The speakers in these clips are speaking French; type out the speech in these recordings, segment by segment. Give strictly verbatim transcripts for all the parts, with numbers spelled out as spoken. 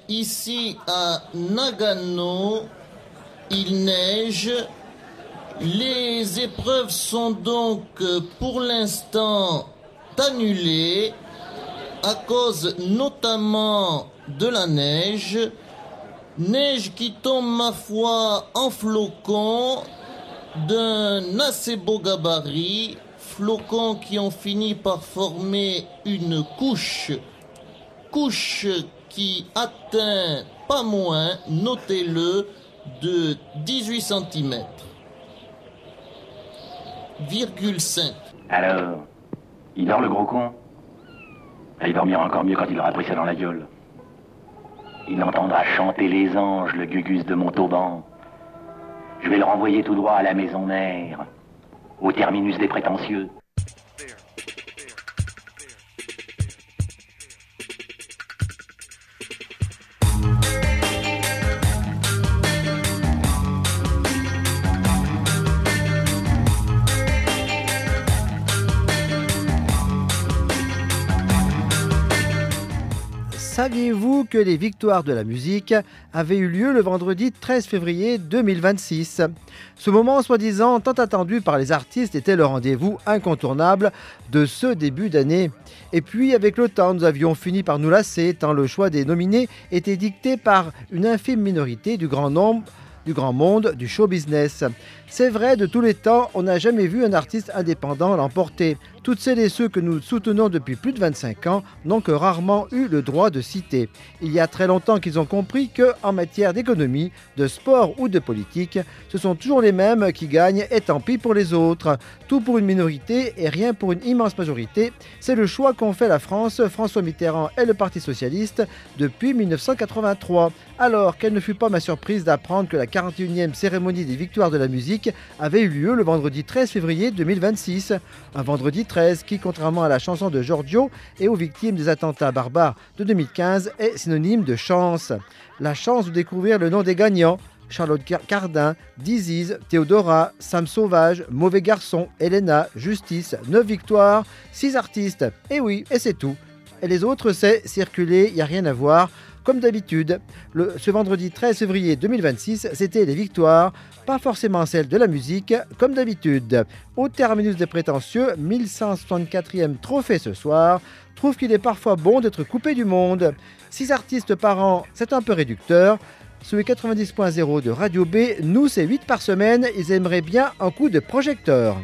ici à Nagano, il neige. Les épreuves sont donc pour l'instant annulées à cause notamment de la neige. Neige qui tombe, ma foi, en flocons d'un assez beau gabarit. Flocons qui ont fini par former une couche. Couche qui atteint pas moins, notez-le, de dix-huit centimètres. Virgule cinq. Alors, il dort le gros con? Il dormira encore mieux quand il aura pris ça dans la gueule. Il entendra chanter les anges, le gugus de Montauban. Je vais le renvoyer tout droit à la maison mère, au terminus des prétentieux. Saviez-vous que les victoires de la musique avaient eu lieu le vendredi treize février deux mille vingt-six? Ce moment, soi-disant tant attendu par les artistes, était le rendez-vous incontournable de ce début d'année. Et puis, avec le temps, nous avions fini par nous lasser, tant le choix des nominés était dicté par une infime minorité du grand nombre du grand monde du show business. C'est vrai, de tous les temps, on n'a jamais vu un artiste indépendant l'emporter. Toutes celles et ceux que nous soutenons depuis plus de vingt-cinq ans n'ont que rarement eu le droit de citer. Il y a très longtemps qu'ils ont compris qu'en matière d'économie, de sport ou de politique, ce sont toujours les mêmes qui gagnent et tant pis pour les autres. Tout pour une minorité et rien pour une immense majorité. C'est le choix qu'ont fait la France, François Mitterrand et le Parti Socialiste depuis mille neuf cent quatre-vingt-trois. Alors, quelle ne fut pas ma surprise d'apprendre que la quarante et unième cérémonie des victoires de la musique avait eu lieu le vendredi treize février deux mille vingt-six. Un vendredi treize qui, contrairement à la chanson de Giorgio et aux victimes des attentats barbares de deux mille quinze, est synonyme de chance. La chance de découvrir le nom des gagnants: Charlotte Cardin, Diziz, Théodora, Sam Sauvage, Mauvais Garçon, Elena, Justice, neuf victoires, six artistes. Et oui, et c'est tout. Et les autres, c'est circuler, il n'y a rien à voir. Comme d'habitude, le, ce vendredi treize février deux mille vingt-six, c'était les victoires, pas forcément celles de la musique, comme d'habitude. Au terminus des prétentieux, mille cent soixante-quatrième trophée ce soir, trouve qu'il est parfois bon d'être coupé du monde. Six artistes par an, c'est un peu réducteur. Sur les quatre-vingt-dix point zéro de Radio B, nous c'est huit par semaine, ils aimeraient bien un coup de projecteur.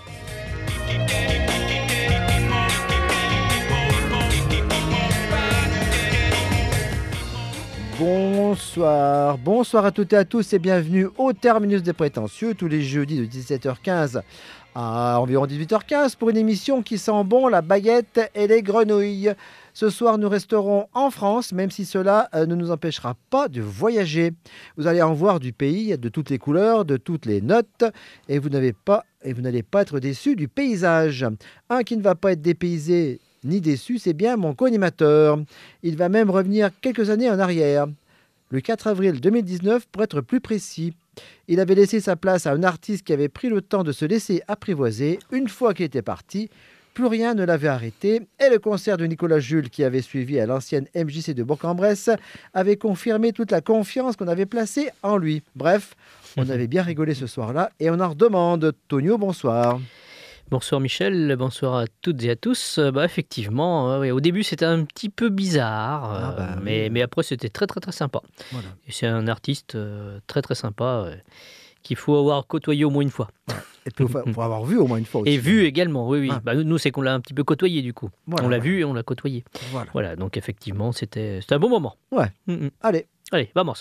Bonsoir, bonsoir à toutes et à tous et bienvenue au terminus des prétentieux tous les jeudis de dix-sept heures quinze à environ dix-huit heures quinze pour une émission qui sent bon la baguette et les grenouilles. Ce soir, nous resterons en France, même si cela ne nous empêchera pas de voyager. Vous allez en voir du pays, de toutes les couleurs, de toutes les notes, et vous n'avez pas, et vous n'allez pas être déçus du paysage. Un qui ne va pas être dépaysé ni déçu, c'est bien mon co-animateur. Il va même revenir quelques années en arrière. Le quatre avril deux mille dix-neuf, pour être plus précis. Il avait laissé sa place à un artiste qui avait pris le temps de se laisser apprivoiser. Une fois qu'il était parti, plus rien ne l'avait arrêté. Et le concert de Nicolas Jules, qui avait suivi à l'ancienne M J C de Bourg-en-Bresse, avait confirmé toute la confiance qu'on avait placée en lui. Bref, on avait bien rigolé ce soir-là et on en redemande. Tonio, bonsoir. Bonsoir Michel, bonsoir à toutes et à tous. Bah effectivement, euh, ouais, au début c'était un petit peu bizarre, euh, ah bah, mais, oui. mais après c'était très très très sympa. Voilà. Et c'est un artiste euh, très très sympa euh, qu'il faut avoir côtoyé au moins une fois. Ouais. Et puis il faut avoir vu au moins une fois aussi. Et vu également, oui, oui. Ah. Bah, nous c'est qu'on l'a un petit peu côtoyé du coup. Voilà, on l'a voilà. vu et on l'a côtoyé. Voilà. Voilà, donc effectivement c'était, c'était un bon moment. Ouais, mm-hmm. Allez. Allez, vamos.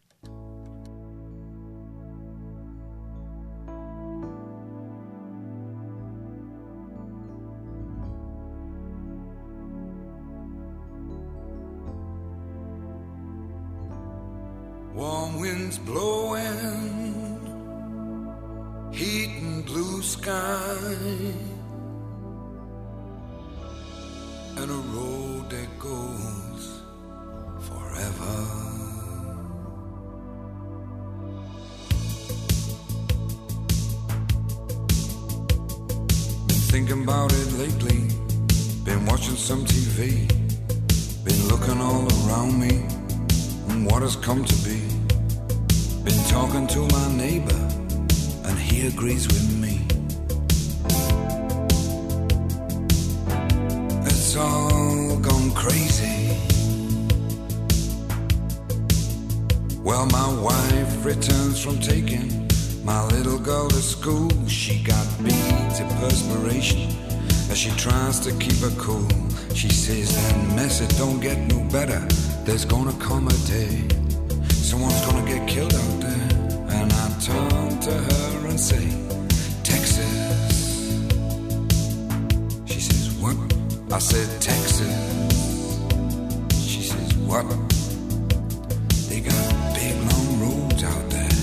Warm winds blowing, heat and blue sky, and a road that goes forever. Been thinking about it lately, been watching some T V, been looking all around me. has come to be. Been talking to my neighbor, and he agrees with me. It's all gone crazy. Well, my wife returns from taking my little girl to school. She got beads of perspiration as she tries to keep her cool. She says that mess, it don't get no better. There's gonna come a day someone's gonna get killed out there. And I turn to her and say, Texas. She says, what? I said, Texas. She says, what? They got big long roads out there.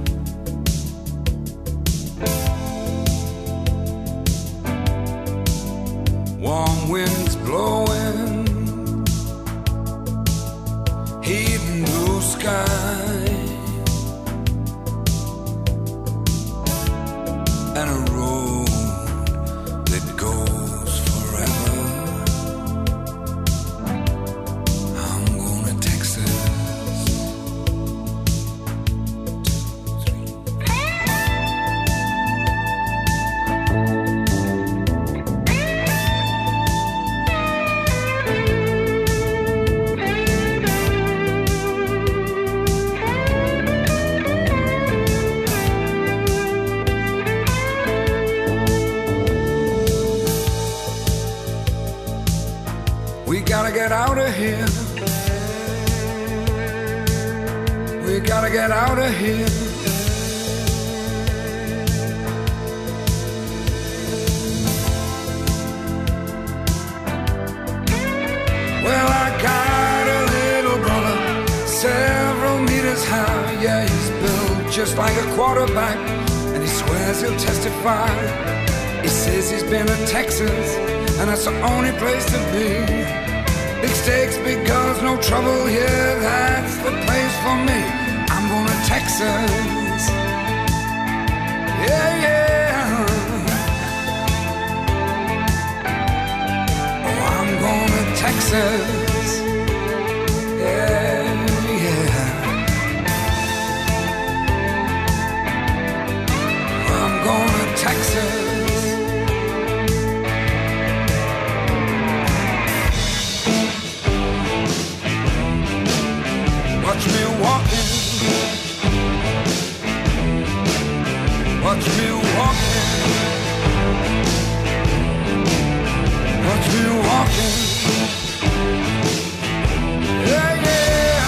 Warm winds blowing, heat and blue sky, and a road that goes forever. I'm going to Texas. Two, three. We gotta get out of here. We gotta get out of here. Well, I got a little brother, several meters high. Yeah, he's built just like a quarterback, and he swears he'll testify. He says he's been to Texas, and that's the only place to be. Big stakes, big guns, no trouble here. That's the place for me. I'm going to Texas. Yeah, yeah. Oh, I'm going to Texas. Yeah, yeah. I'm going to Texas. Watch me walking, watch me walking, watch me walking, yeah, yeah.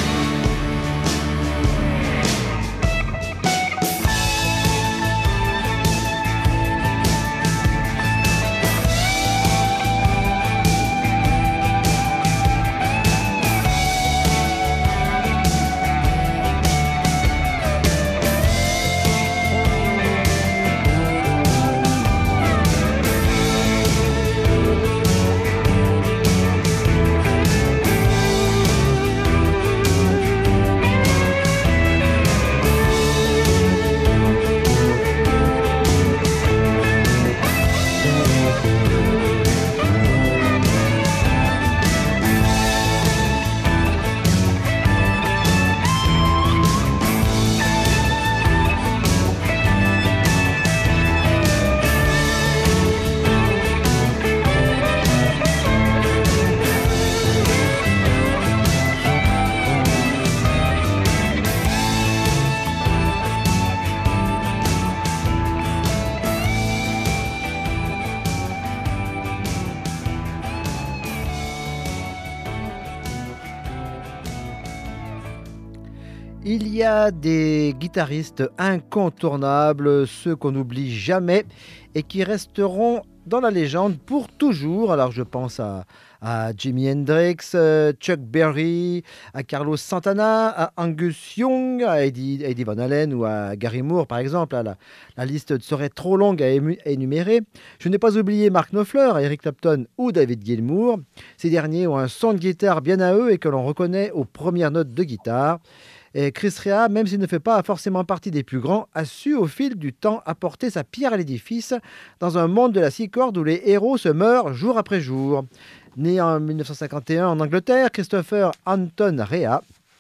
Il y a des guitaristes incontournables, ceux qu'on n'oublie jamais et qui resteront dans la légende pour toujours. Alors je pense à, à Jimi Hendrix, euh, Chuck Berry, à Carlos Santana, à Angus Young, à Eddie, Eddie Van Halen ou à Gary Moore par exemple. La, la liste serait trop longue à, ému, à énumérer. Je n'ai pas oublié Mark Knopfler, Eric Clapton ou David Gilmour. Ces derniers ont un son de guitare bien à eux et que l'on reconnaît aux premières notes de guitare. Et Chris Rea, même s'il ne fait pas forcément partie des plus grands, a su au fil du temps apporter sa pierre à l'édifice dans un monde de la six cordes où les héros se meurent jour après jour. Né en mille neuf cent cinquante et un en Angleterre, Christopher Anton Rea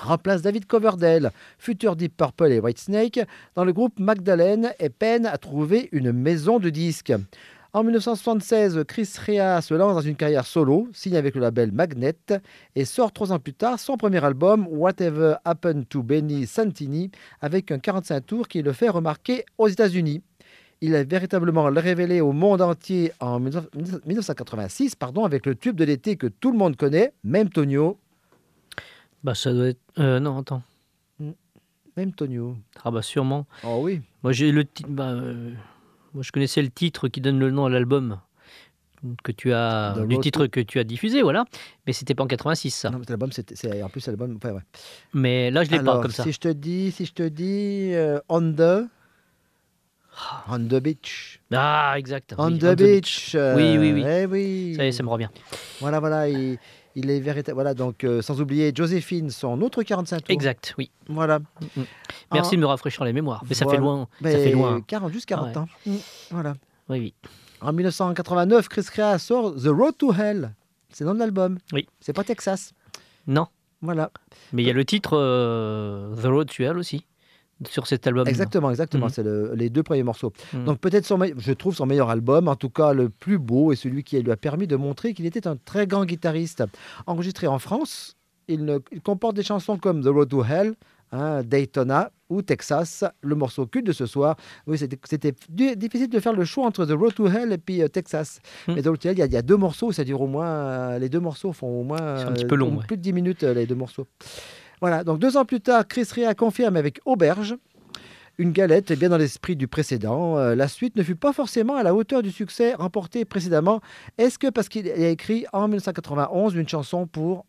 remplace David Coverdale, futur Deep Purple et Whitesnake, dans le groupe Magdalene et peine à trouver une maison de disques. En mille neuf cent soixante-seize, Chris Rea se lance dans une carrière solo, signe avec le label Magnet et sort trois ans plus tard son premier album Whatever Happened to Benny Santini avec un quarante-cinq tours qui le fait remarquer aux États-Unis. Il a véritablement révélé au monde entier en mille neuf cent quatre-vingt-six pardon, avec le tube de l'été que tout le monde connaît, même Tonio. Bah ça doit être... Euh, non, attends. Même Tonio. Ah bah sûrement. Oh oui. Moi j'ai le titre... Bah, euh... Moi, je connaissais le titre qui donne le nom à l'album que tu as, du titre que tu as diffusé, voilà. Mais c'était pas en quatre-vingt-six, ça. Non, mais l'album, c'était, c'est, en plus, l'album, enfin, ouais. Mais là, je l'ai Alors, pas comme ça. Si je te dis, si je te dis, euh, on the, on the beach. Ah, exact. On, oui, the, on the beach. beach. Euh, oui, oui, oui. Eh oui. Ça y est, ça me revient. Voilà, voilà. Il, il est véritable. Voilà, donc, euh, sans oublier Joséphine, son autre quarante-cinq tours. Exact, oui. Voilà. Mm-hmm. Merci ah, de me rafraîchir les mémoires. Mais ça voilà. fait loin. Mais ça fait loin. quarante, juste quarante ah, ouais. ans. Voilà. Oui, oui. En mille neuf cent quatre-vingt-neuf, Chris Rea sort The Road to Hell. C'est le nom de l'album. Oui. C'est pas Texas. Non. Voilà. Mais il y a le titre euh, The Road to Hell aussi sur cet album. Exactement, exactement. Mm-hmm. C'est le, les deux premiers morceaux. Mm-hmm. Donc peut-être, son, je trouve son meilleur album, en tout cas le plus beau et celui qui lui a permis de montrer qu'il était un très grand guitariste. Enregistré en France, il, ne, il comporte des chansons comme The Road to Hell, hein, Daytona ou Texas, le morceau culte de ce soir. Oui, c'était, c'était difficile de faire le choix entre The Road to Hell et puis euh, Texas. Mm. Mais The Road to Hell, il y, a, il y a deux morceaux, ça dure au moins, euh, les deux morceaux font au moins euh, un petit peu long, ouais. plus de dix minutes, euh, les deux morceaux. Voilà, donc deux ans plus tard, Chris Rea confirme avec Auberge, une galette bien dans l'esprit du précédent. Euh, la suite ne fut pas forcément à la hauteur du succès remporté précédemment. Est-ce que parce qu'il a écrit en mille neuf cent quatre-vingt-onze une chanson pour...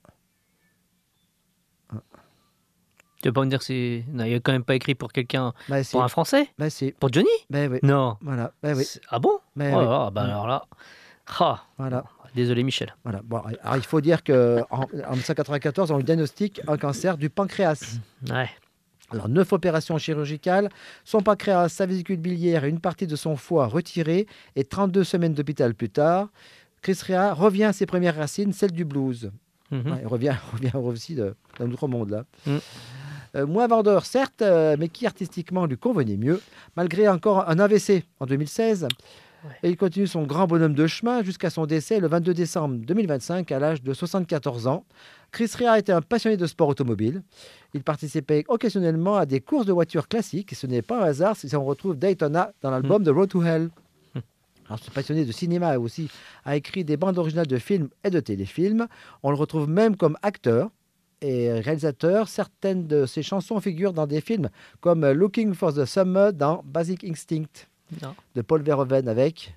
Tu veux pas me dire que c'est... Non, il n'a quand même pas écrit pour quelqu'un... Bah, pour un Français bah, c'est... Pour Johnny bah, oui. Non. Voilà. Bah, oui. Ah bon bah, oh, oui. oh, bah, alors là... Ah. Voilà. Désolé Michel. Voilà. Bon, alors, il faut dire qu'en en mille neuf cent quatre-vingt-quatorze, on lui diagnostique un cancer du pancréas. Ouais. Alors, neuf opérations chirurgicales, son pancréas, sa vésicule biliaire et une partie de son foie retirés, et trente-deux semaines d'hôpital plus tard, Chris Rea revient à ses premières racines, celles du blues. Mm-hmm. Ouais, il revient, revient aussi de, d'un autre monde, là. Mm. Euh, moins vendeur, certes, euh, mais qui artistiquement lui convenait mieux, malgré encore un A V C en deux mille seize. Ouais. Et il continue son grand bonhomme de chemin jusqu'à son décès le vingt-deux décembre deux mille vingt-cinq à l'âge de soixante-quatorze ans. Chris Rea était un passionné de sport automobile. Il participait occasionnellement à des courses de voitures classiques. Et ce n'est pas un hasard si on retrouve Daytona dans l'album mmh. The Road to Hell. Mmh. Alors, ce passionné de cinéma aussi a écrit des bandes originales de films et de téléfilms. On le retrouve même comme acteur et réalisateur. Certaines de ses chansons figurent dans des films comme Looking for the Summer dans Basic Instinct non. de Paul Verhoeven avec...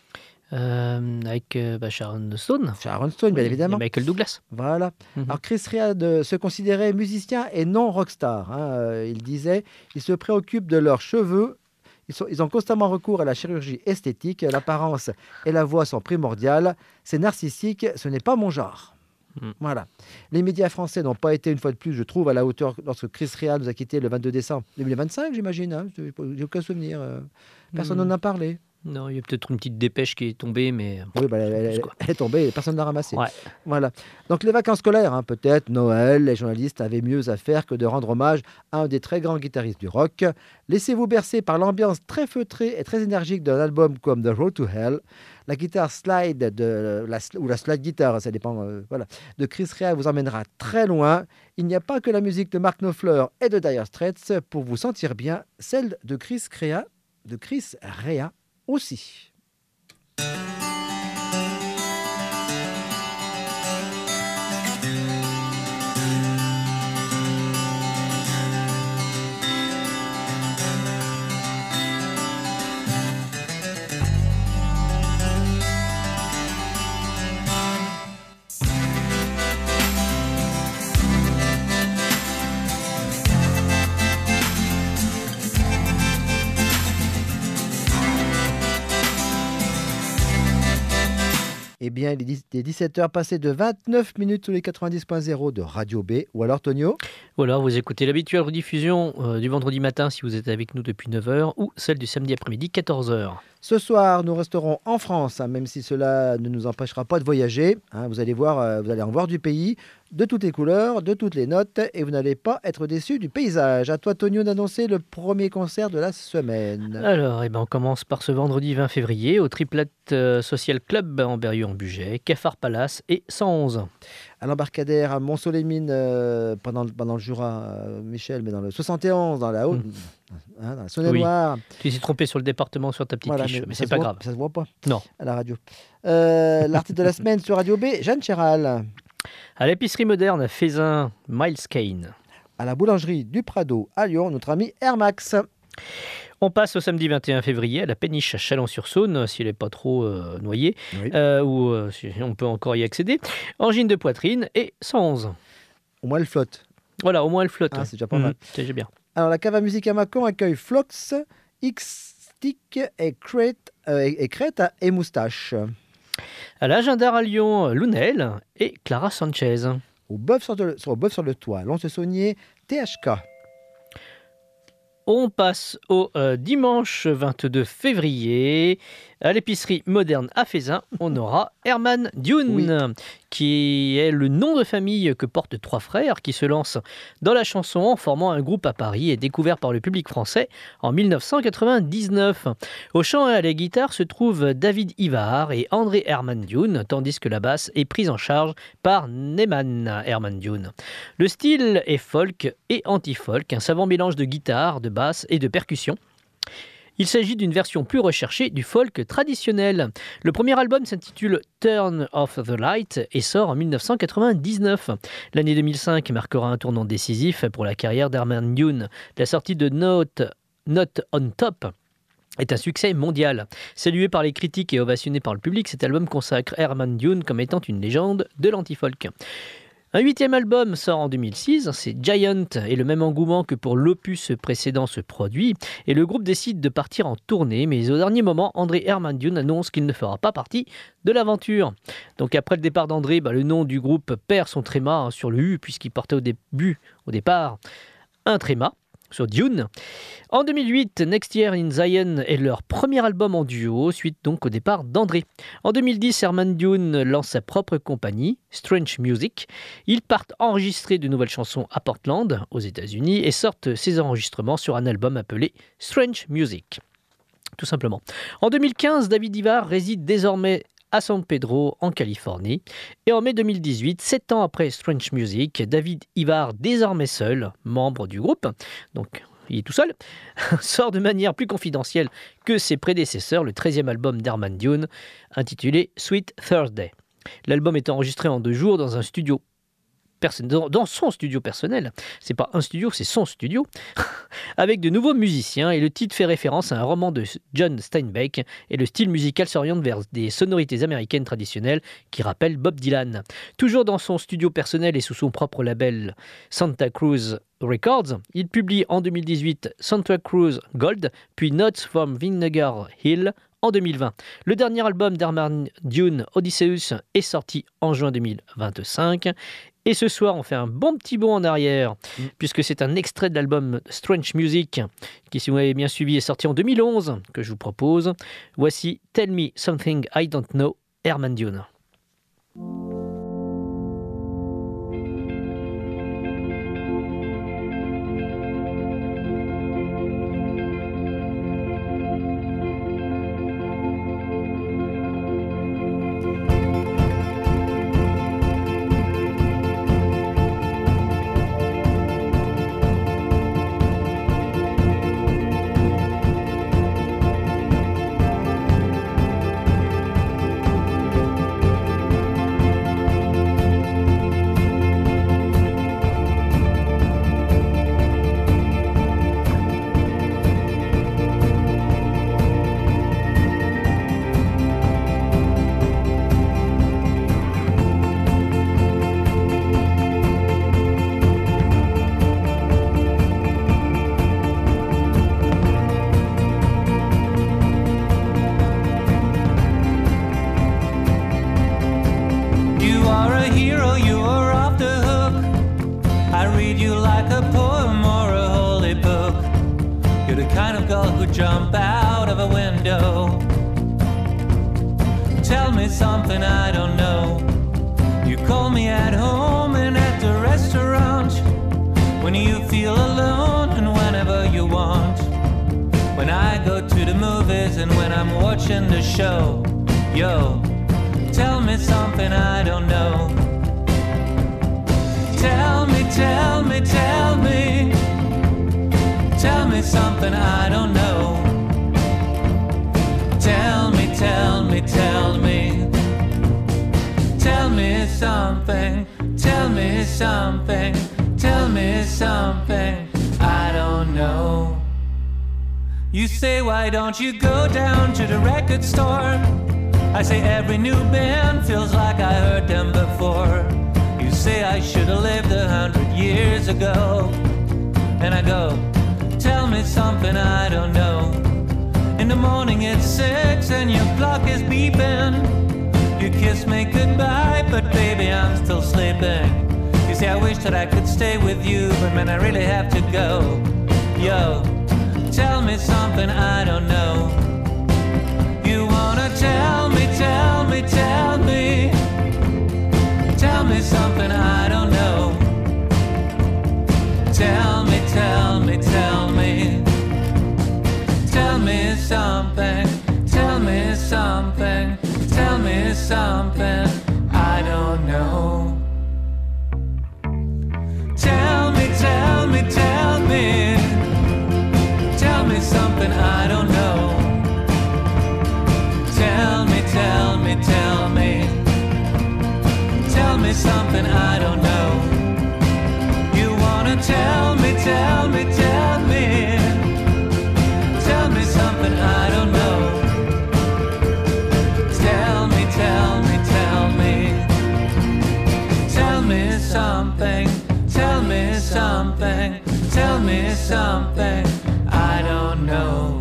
Euh, avec euh, bah, Sharon Stone. Sharon Stone, bien oui, évidemment. Et Michael Douglas. Voilà. Mm-hmm. Alors Chris Rea de, se considérait musicien et non rockstar. Hein. Euh, il disait, ils se préoccupent de leurs cheveux. Ils, sont, ils ont constamment recours à la chirurgie esthétique. L'apparence et la voix sont primordiales. C'est narcissique, ce n'est pas mon genre. Mm. Voilà. Les médias français n'ont pas été, une fois de plus, je trouve, à la hauteur lorsque Chris Rea nous a quittés le vingt-deux décembre deux mille vingt-cinq, j'imagine. Hein. J'ai aucun souvenir. Personne n'en mm. a parlé. Non, il y a peut-être une petite dépêche qui est tombée, mais... Oui, bah, elle, elle, elle est tombée et personne ne l'a ramassée. Ouais. Voilà. Donc les vacances scolaires, hein, peut-être, Noël, les journalistes avaient mieux à faire que de rendre hommage à un des très grands guitaristes du rock. Laissez-vous bercer par l'ambiance très feutrée et très énergique d'un album comme The Road to Hell. La guitare slide, de, la, ou la slide guitare, ça dépend, euh, voilà, de Chris Rea vous emmènera très loin. Il n'y a pas que la musique de Mark Knopfler et de Dire Straits pour vous sentir bien, celle de Chris Rea, de Chris Rea aussi. Eh bien, il est dix-sept heures passées de vingt-neuf minutes sur les quatre-vingt-dix point zéro de Radio B. Ou alors, Tonio ? Ou alors, vous écoutez l'habituelle rediffusion euh, du vendredi matin si vous êtes avec nous depuis neuf heures ou celle du samedi après-midi, quatorze heures. Ce soir, nous resterons en France, hein, même si cela ne nous empêchera pas de voyager. Hein, vous allez voir, euh, vous allez en voir du pays, de toutes les couleurs, de toutes les notes, et vous n'allez pas être déçus du paysage. À toi, Tonio, d'annoncer le premier concert de la semaine. Alors, eh ben, on commence par ce vendredi vingt février au Triplette euh, Social Club en Berrieux-en-Bugey, Cafard Palace et cent onze. À l'embarcadère à Mont-Soleil-Mine euh, pendant, pendant le Jura, euh, Michel, mais dans le soixante et onze, dans la haute, mmh. hein, dans la Saône-et-Loire. Oui. Tu t'es trompé sur le département sur ta petite voilà, fiche, mais, mais c'est pas voit, grave. Ça se voit pas. Non. À la radio. Euh, L'artiste de la semaine sur Radio B, Jeanne Chéral. À l'épicerie moderne à Fézin, Miles Kane. À la boulangerie du Prado à Lyon, notre ami Air Max. On passe au samedi vingt et un février à la péniche à Chalon-sur-Saône, s'il n'est pas trop euh, noyé, oui. euh, ou euh, si on peut encore y accéder. Angine de poitrine et cent onze. Au moins elle flotte. Voilà, au moins elle flotte. Ah, c'est déjà pas mmh, mal. C'est déjà bien. Alors la cave à musique à Mâcon accueille Flox, X-Stick et Crête, euh, et Crête et Moustache. À l'agenda à Lyon, Lounel et Clara Sanchez. Au bœuf sur, de, sur, au bœuf sur le toit, Lons-le-Saunier, T H K. On passe au euh, dimanche vingt-deux février. À l'épicerie moderne à Fézin, on aura Herman Dune, oui. qui est le nom de famille que portent trois frères qui se lancent dans la chanson en formant un groupe à Paris et découvert par le public français en mille neuf cent quatre-vingt-dix-neuf. Au chant et à la guitare se trouvent David Ivard et André Herman Dune, tandis que la basse est prise en charge par Neyman Herman Dune. Le style est folk et anti-folk, un savant mélange de guitare, de basse et de percussion. Il s'agit d'une version plus recherchée du folk traditionnel. Le premier album s'intitule Turn Off the Light et sort en mille neuf cent quatre-vingt-dix-neuf. L'année deux mille cinq marquera un tournant décisif pour la carrière d'Herman Dune. La sortie de Note, Not on Top est un succès mondial. Salué par les critiques et ovationné par le public, cet album consacre Herman Dune comme étant une légende de l'anti-folk. Un huitième album sort en deux mille six, c'est Giant, et le même engouement que pour l'opus précédent se produit, et le groupe décide de partir en tournée, mais au dernier moment, André Herman Dune annonce qu'il ne fera pas partie de l'aventure. Donc après le départ d'André, bah, le nom du groupe perd son tréma hein, sur le U, puisqu'il portait au début, au départ, un tréma sur Dune. En deux mille huit, Next Year in Zion est leur premier album en duo, suite donc au départ d'André. En deux mille dix, Herman Dune lance sa propre compagnie, Strange Music. Ils partent enregistrer de nouvelles chansons à Portland, aux États-Unis, et sortent ces enregistrements sur un album appelé Strange Music. Tout simplement. En deux mille quinze, David Ivard réside désormais à San Pedro, en Californie. Et en mai deux mille dix-huit, sept ans après Strange Music, David Ivard, désormais seul, membre du groupe, donc il est tout seul, sort de manière plus confidentielle que ses prédécesseurs le treizième album d'Herman Dune, intitulé Sweet Thursday. L'album est enregistré en deux jours dans un studio dans son studio personnel, c'est pas un studio, c'est son studio, avec de nouveaux musiciens, et le titre fait référence à un roman de John Steinbeck, et le style musical s'oriente vers des sonorités américaines traditionnelles qui rappellent Bob Dylan. Toujours dans son studio personnel et sous son propre label Santa Cruz Records, il publie en deux mille dix-huit Santa Cruz Gold, puis Notes from Vinegar Hill en deux mille vingt. Le dernier album d'Herman Dune, Odysseus, est sorti en juin deux mille vingt-cinq. Et ce soir, on fait un bon petit bond en arrière, mmh. puisque c'est un extrait de l'album Strange Music, qui, si vous m'avez bien suivi, est sorti en deux mille onze, que je vous propose. Voici Tell Me Something I Don't Know, Herman Dune. Jump out of a window. Tell me something I don't know. You call me at home and at when you feel alone and whenever you want. When I go to the movies and when I'm watching the show. Yo, tell me something I don't know. Tell me, tell me, tell me. Tell me something I don't know. Tell me, tell me, tell me. Tell me something, tell me something, tell me something I don't know. You say, why don't you go down to the record store? I say every new band feels like I heard them before. You say I should have lived a hundred years ago. And I go, tell me something I don't know. In the morning it's six and your clock is beeping. You kiss me goodbye, but baby I'm still sleeping. You say I wish that I could stay with you, but man I really have to go. Yo, tell me something I don't know. You wanna tell me, tell me, tell me. Tell me something I don't know. Tell me, tell me, tell me. Tell me something, tell me something, tell me something I don't know. Tell me, tell me, tell me. Tell me something I don't know. Tell me, tell me, tell me. Tell me something I don't know. You wanna tell me, tell me, tell me. Tell me something I don't know. Tell me, tell me, tell me. Tell me something, tell me something, tell me something I don't know.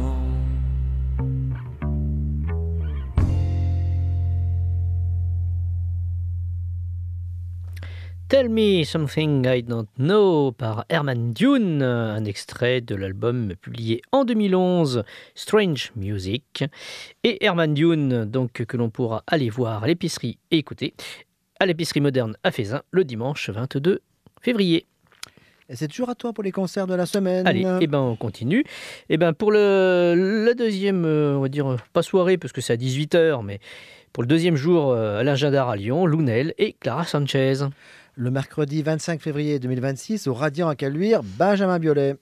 Tell Me Something I Don't Know par Herman Dune, un extrait de l'album publié en deux mille onze, Strange Music. Et Herman Dune, donc, que l'on pourra aller voir à l'épicerie et écouter à l'épicerie moderne à Feyzin le dimanche vingt-deux février. Et c'est toujours à toi pour les concerts de la semaine. Allez, et eh ben on continue. Et ben pour le, la deuxième, on va dire, pas soirée, parce que c'est à dix-huit heures, mais pour le deuxième jour, Alain Jadard à Lyon, Lounel et Clara Sanchez. Le mercredi vingt-cinq février deux mille vingt-six, au Radiant à Caluire, Benjamin Biolay.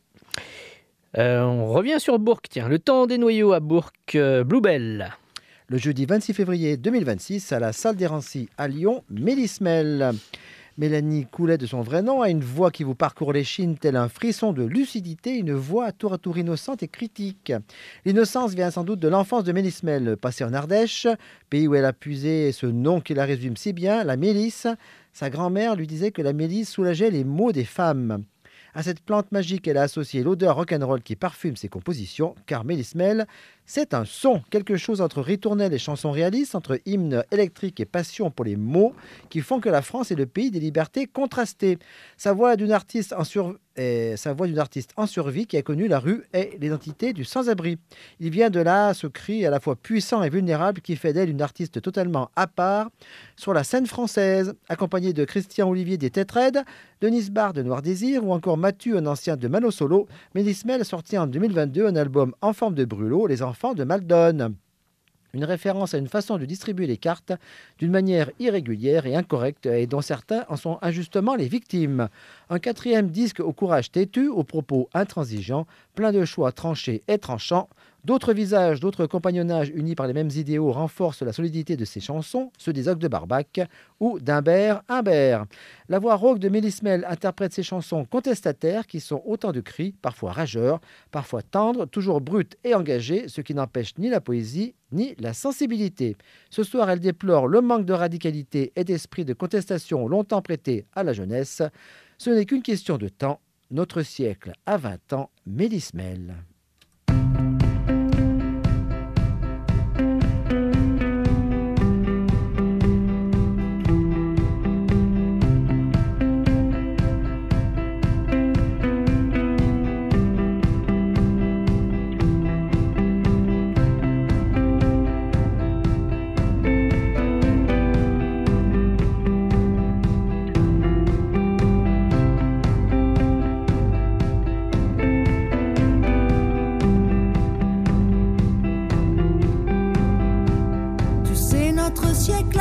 Euh, on revient sur Bourg, tiens, le temps des noyaux à Bourg, euh, Bluebell. Le jeudi vingt-six février deux mille vingt-six, à la salle des Rancy à Lyon, Mélismel. Mélanie Coulet, de son vrai nom, a une voix qui vous parcourt l'échine tel un frisson de lucidité, une voix à tour à tour innocente et critique. L'innocence vient sans doute de l'enfance de Mélismel, passée en Ardèche, pays où elle a puisé ce nom qui la résume si bien, la mélisse. Sa grand-mère lui disait que la mélisse soulageait les maux des femmes. À cette plante magique, elle a associé l'odeur rock'n'roll qui parfume ses compositions, car Mélismel, c'est un son, quelque chose entre ritournelles et chansons réalistes, entre hymnes électriques et passion pour les mots, qui font que la France est le pays des libertés contrastées. Sa voix d'une artiste en sur... et sa voix d'une artiste en survie qui a connu la rue et l'identité du sans-abri. Il vient de là ce cri à la fois puissant et vulnérable qui fait d'elle une artiste totalement à part sur la scène française, accompagnée de Christian Olivier des Têtes Raides, Denis Barre de Noir Désir ou encore Mathieu, un ancien de Mano Solo. Mélismel a sorti en deux mille vingt-deux un album en forme de brûlot, Les Enfants de Maldon. Une référence à une façon de distribuer les cartes d'une manière irrégulière et incorrecte et dont certains en sont injustement les victimes. Un quatrième disque au courage têtu, aux propos intransigeants, plein de choix tranchés et tranchants. D'autres visages, d'autres compagnonnages unis par les mêmes idéaux renforcent la solidité de ces chansons, ceux des Ogg de Barbac ou d'Humbert Humbert. La voix rauque de Mélismel interprète ces chansons contestataires qui sont autant de cris, parfois rageurs, parfois tendres, toujours brutes et engagées, ce qui n'empêche ni la poésie ni la sensibilité. Ce soir, elle déplore le manque de radicalité et d'esprit de contestation longtemps prêté à la jeunesse. Ce n'est qu'une question de temps. Notre siècle a vingt ans, Mélismel.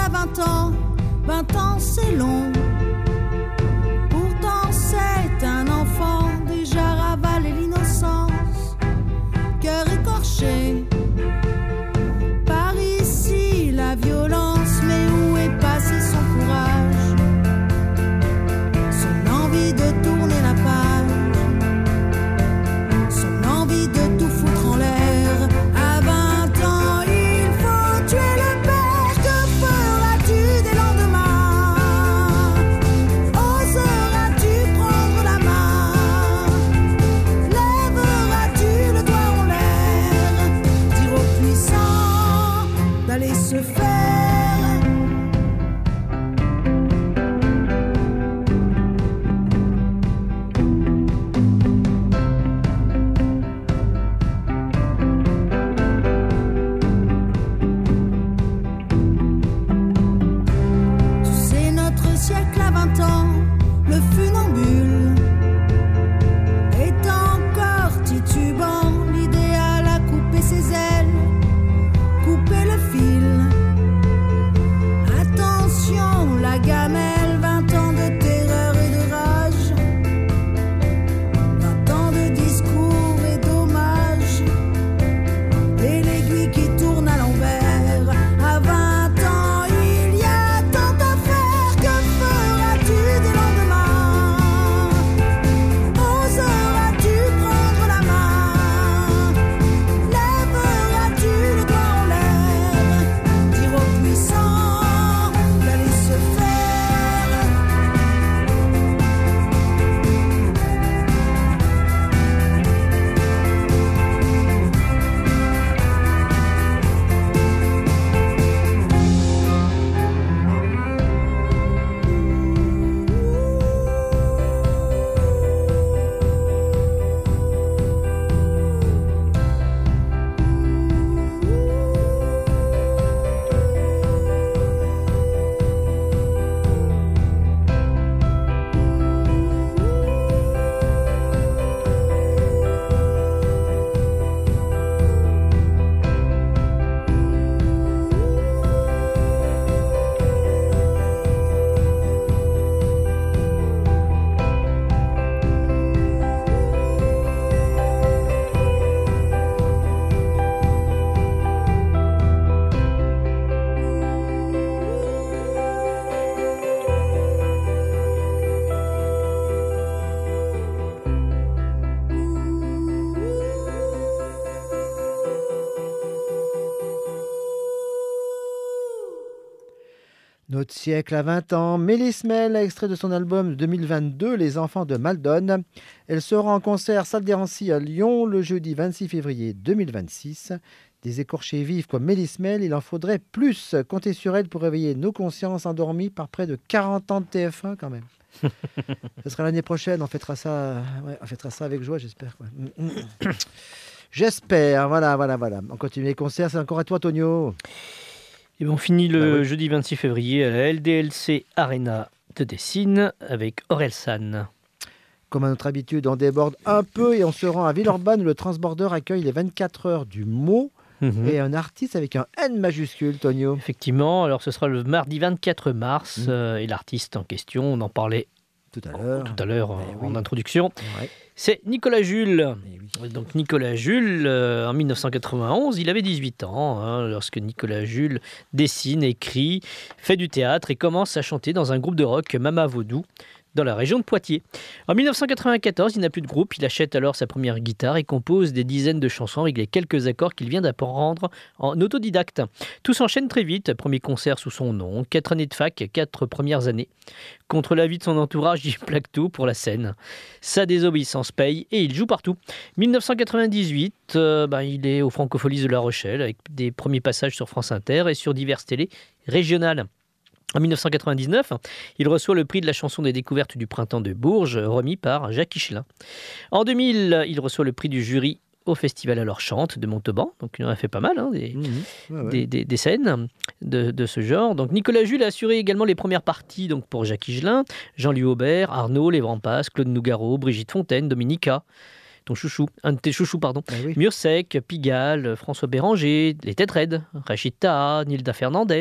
a vingt ans, vingt ans c'est long. Pourtant c'est un enfant déjà ravalé l'innocence, cœur écorché. Par ici la violence, mais où est passé son courage, son envie de tourner la page, son envie de tout foutre en l'air. À vingt ans, il faut tuer le père. Que feras-tu des lendemains? Oseras-tu prendre la main? Lèveras-tu le doigt en l'air? Dire aux puissants d'aller se faire. Tu sais, notre siècle à vingt ans, le funambule est encore titubant. L'idéal a coupé ses ailes, coupé le fil. Attention, la gamelle, vingt ans de terreur et de rage, vingt ans de discours et d'hommages, et l'aiguille qui tourne à l'envers. À vingt ans, il y a tant à faire. Que feras-tu des lendemains? Oseras-tu prendre la main? Lèveras-tu le doigt en l'air? Dire aux puissants d'aller se faire. Notre siècle à vingt ans, Mélis Mel, extrait de son album deux mille vingt-deux, Les Enfants de Maldon. Elle sera en concert salle des Rancy à Lyon le jeudi vingt-six février deux mille vingt-six. Des écorchés vifs comme Mélis Mel, il en faudrait plus. Comptez sur elle pour réveiller nos consciences endormies par près de quarante ans de T F un quand même. Ce sera l'année prochaine, on fêtera ça, ouais, on fêtera ça avec joie, j'espère. Quoi. J'espère, voilà, voilà, voilà. On continue les concerts, c'est encore à toi, Tonio. Et on finit le Bah oui. jeudi vingt-six février à la L D L C Arena de Dessine avec Orelsan. Comme à notre habitude, on déborde un peu et on se rend à Villeurbanne où le Transborder accueille les vingt-quatre heures du mot Mhm. et un artiste avec un N majuscule, Tonio. Effectivement, alors ce sera le mardi vingt-quatre mars Mhm. euh, et l'artiste en question, on en parlait Tout à l'heure. tout à l'heure Eh en oui. introduction, Ouais. c'est Nicolas Jules. Eh oui. Donc Nicolas Jules, euh, en mille neuf cent quatre-vingt-onze, il avait dix-huit ans hein, lorsque Nicolas Jules dessine, écrit, fait du théâtre et commence à chanter dans un groupe de rock Mama Vaudou dans la région de Poitiers. En mille neuf cent quatre-vingt-quatorze, il n'a plus de groupe, il achète alors sa première guitare et compose des dizaines de chansons avec les quelques accords qu'il vient d'apprendre en autodidacte. Tout s'enchaîne très vite, premier concert sous son nom, quatre années de fac, quatre premières années. Contre l'avis de son entourage, il plaque tout pour la scène. Sa désobéissance paye et il joue partout. mille neuf cent quatre-vingt-dix-huit, euh, ben, il est au Francopholies de La Rochelle avec des premiers passages sur France Inter et sur diverses télés régionales. En mille neuf cent quatre-vingt-dix-neuf, il reçoit le prix de la chanson des découvertes du printemps de Bourges, remis par Jacques Higelin. En deux mille, il reçoit le prix du jury au Festival Alors Chante de Montauban. Donc il en a fait pas mal, hein, des, Mmh, ouais, ouais. des, des, des scènes de, de ce genre. Donc Nicolas Jules a assuré également les premières parties donc, pour Jacques Higelin, Jean-Louis Aubert, Arnaud, Les Vampas, Claude Nougaro, Brigitte Fontaine, Dominica, ton chouchou, un de tes chouchous, pardon, Ah oui. Murcek, Pigalle, François Béranger, Les Têtes Raides, Rachid Taha, Nilda Fernandez.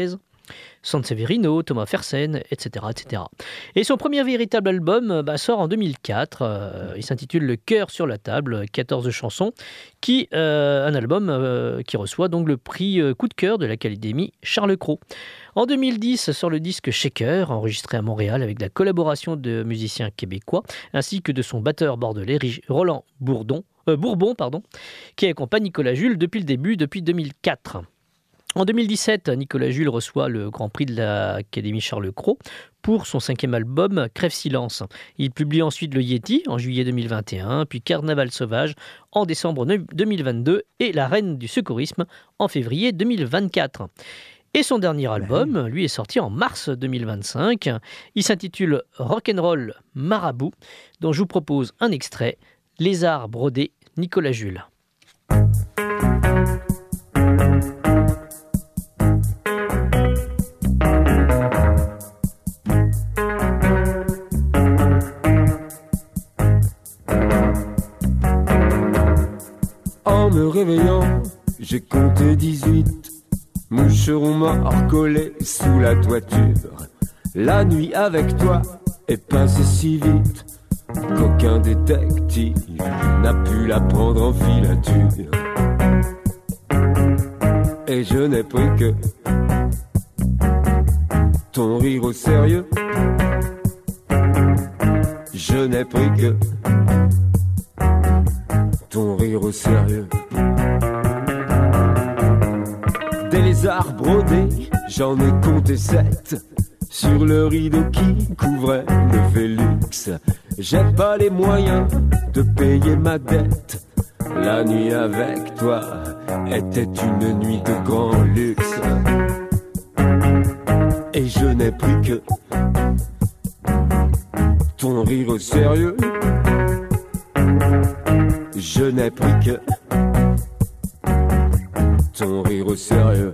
Sanseverino, Thomas Fersen, et cetera, et cetera. Et son premier véritable album bah, sort en deux mille quatre. Euh, il s'intitule Le cœur sur la table, quatorze chansons, qui euh, un album euh, qui reçoit donc le prix euh, coup de cœur de l'Académie Charles Cros. En deux mille dix sort le disque Shaker, enregistré à Montréal avec la collaboration de musiciens québécois ainsi que de son batteur bordelais Roland Bourdon, euh, Bourbon, pardon, qui accompagne Nicolas Jules depuis le début, depuis deux mille quatre. En deux mille dix-sept, Nicolas Jules reçoit le Grand Prix de l'Académie Charles Cros pour son cinquième album Crève Silence. Il publie ensuite Le Yéti en juillet deux mille vingt et un, puis Carnaval Sauvage en décembre deux mille vingt-deux et La Reine du Secourisme en février deux mille vingt-quatre. Et son dernier album, lui, est sorti en mars deux mille vingt-cinq. Il s'intitule Rock'n'Roll Marabout, dont je vous propose un extrait, Lézard brodé, Nicolas Jules. En me réveillant, j'ai compté dix-huit moucherons morts collés sous la toiture. La nuit avec toi est passée si vite qu'aucun détective n'a pu la prendre en filature. Et je n'ai pris que ton rire au sérieux. Je n'ai pris que ton rire au sérieux. Des lézards brodés, j'en ai compté sept sur le rideau qui couvrait le Félix. J'ai pas les moyens de payer ma dette. La nuit avec toi était une nuit de grand luxe. Et je n'ai pris que ton rire au sérieux. Je n'ai pris que ton rire au sérieux.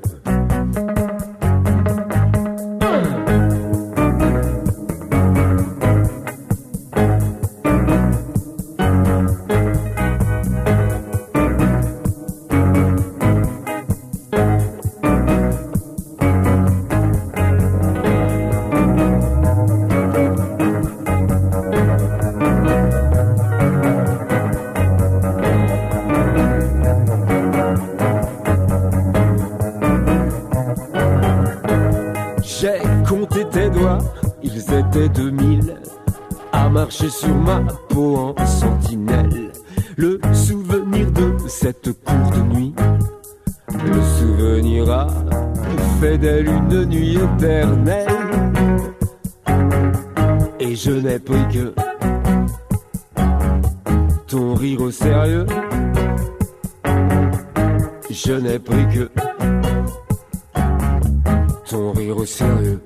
deux mille à marcher sur ma peau en sentinelle. Le souvenir de cette courte nuit, le souvenir a fait d'elle une nuit éternelle. Et je n'ai pris que ton rire au sérieux. Je n'ai pris que ton rire au sérieux.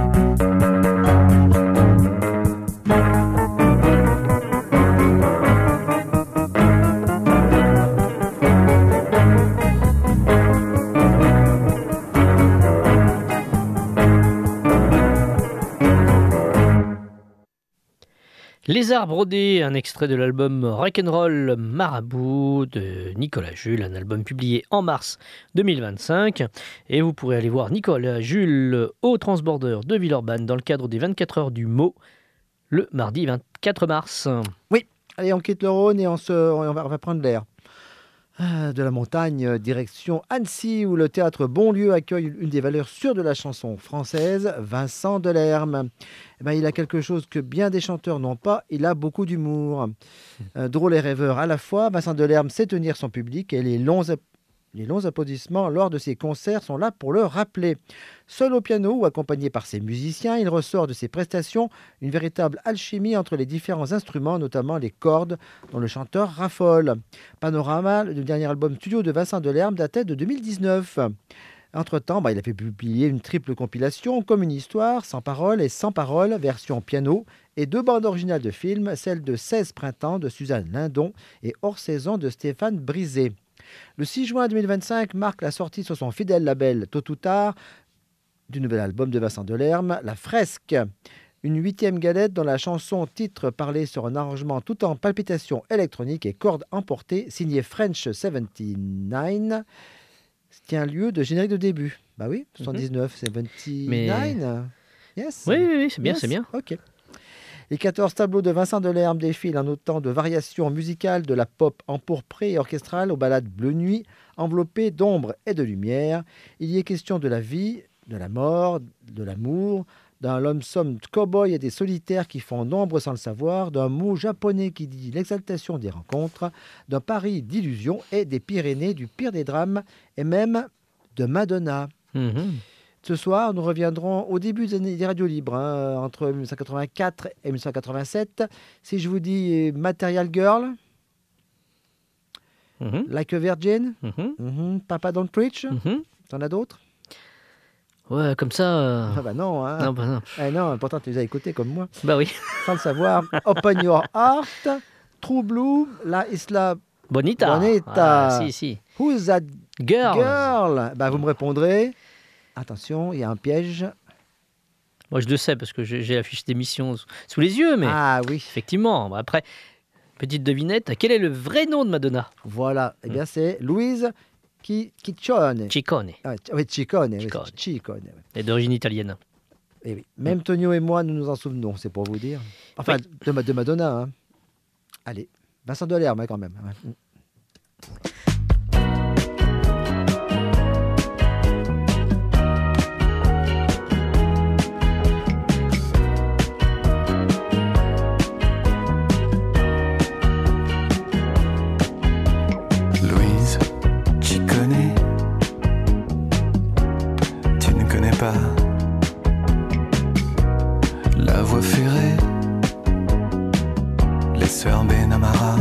Lézard brodé, un extrait de l'album Rock'n'Roll Marabout de Nicolas Jules, un album publié en mars deux mille vingt-cinq. Et vous pourrez aller voir Nicolas Jules au Transborder de Villeurbanne dans le cadre des vingt-quatre heures du mot le mardi vingt-quatre mars. Oui, allez, on quitte le Rhône et on, se, on, va, on va prendre l'air. De la montagne, direction Annecy, où le théâtre Bonlieu accueille une des valeurs sûres de la chanson française, Vincent Delerme. Eh ben, il a quelque chose que bien des chanteurs n'ont pas, il a beaucoup d'humour. Euh, drôle et rêveur à la fois, Vincent Delerme sait tenir son public et les longs, les longs applaudissements lors de ses concerts sont là pour le rappeler. Seul au piano ou accompagné par ses musiciens, il ressort de ses prestations une véritable alchimie entre les différents instruments, notamment les cordes, dont le chanteur raffole. Panorama, le dernier album studio de Vincent Delerme, datait de deux mille dix-neuf. Entre-temps, bah, il a fait publier une triple compilation, Comme une histoire, sans paroles et sans paroles, version piano, et deux bandes originales de films, celle de seize printemps de Suzanne Lindon et Hors saison de Stéphane Brisé. Le six juin deux mille vingt-cinq marque la sortie sur son fidèle label Tôt ou Tard du nouvel album de Vincent Delerme, La Fresque. Une huitième galette dont la chanson titre parlait sur un arrangement tout en palpitations électroniques et cordes emportées, signé French soixante-dix-neuf. ce qui est un lieu de générique de début. Bah oui, soixante-dix-neuf, soixante-dix-neuf. Mais- Yes. Oui, oui, oui, c'est bien, Yes. c'est bien. Ok. Les quatorze tableaux de Vincent Delerme défilent en autant de variations musicales de la pop empourprée et orchestrale aux ballades bleu nuit, enveloppées d'ombre et de lumière. Il y est question de la vie, de la mort, de l'amour, d'un lonesome cow-boy et des solitaires qui font nombre sans le savoir, d'un mot japonais qui dit l'exaltation des rencontres, d'un Paris d'illusions et des Pyrénées du pire des drames, et même de Madonna. Mhm. Ce soir, nous reviendrons au début des années des radios libres, hein, entre mille neuf cent quatre-vingt-quatre et mille neuf cent quatre-vingt-sept. Si je vous dis Material Girl, Mhm. Like a Virgin, Mhm. mhm, Papa Don't Preach, Mhm. t'en as d'autres? Ouais, comme ça. euh, Ah bah non, hein. Non, bah non. Eh non, pourtant tu les as écoutés comme moi, Bah oui. sans le savoir. Open Your Heart, True Blue, La Isla Bonita. Bonita. Ah, si, si. Who's That Girl. Girl? Bah vous me répondrez. Attention, il y a un piège. Moi, je le sais parce que j'ai j'ai la fiche d'émission sous- sous les yeux, mais Ah oui, effectivement. Bah, après, petite devinette, quel est le vrai nom de Madonna? voilà. Eh bien c'est Louise Chi- Ciccione. Ciccone. Ah, oui, Ciccone. oui, Ciccone. Ciccone, oui. Elle est d'origine italienne. Eh oui. Même Tonio et moi, nous nous en souvenons, c'est pour vous dire. Enfin, de, Ma- de Madonna. Hein. Allez, Vincent Delerme hein, quand même. hein. Louise, tu connais, tu ne connais pas la voie ferrée, les sœurs Benamara,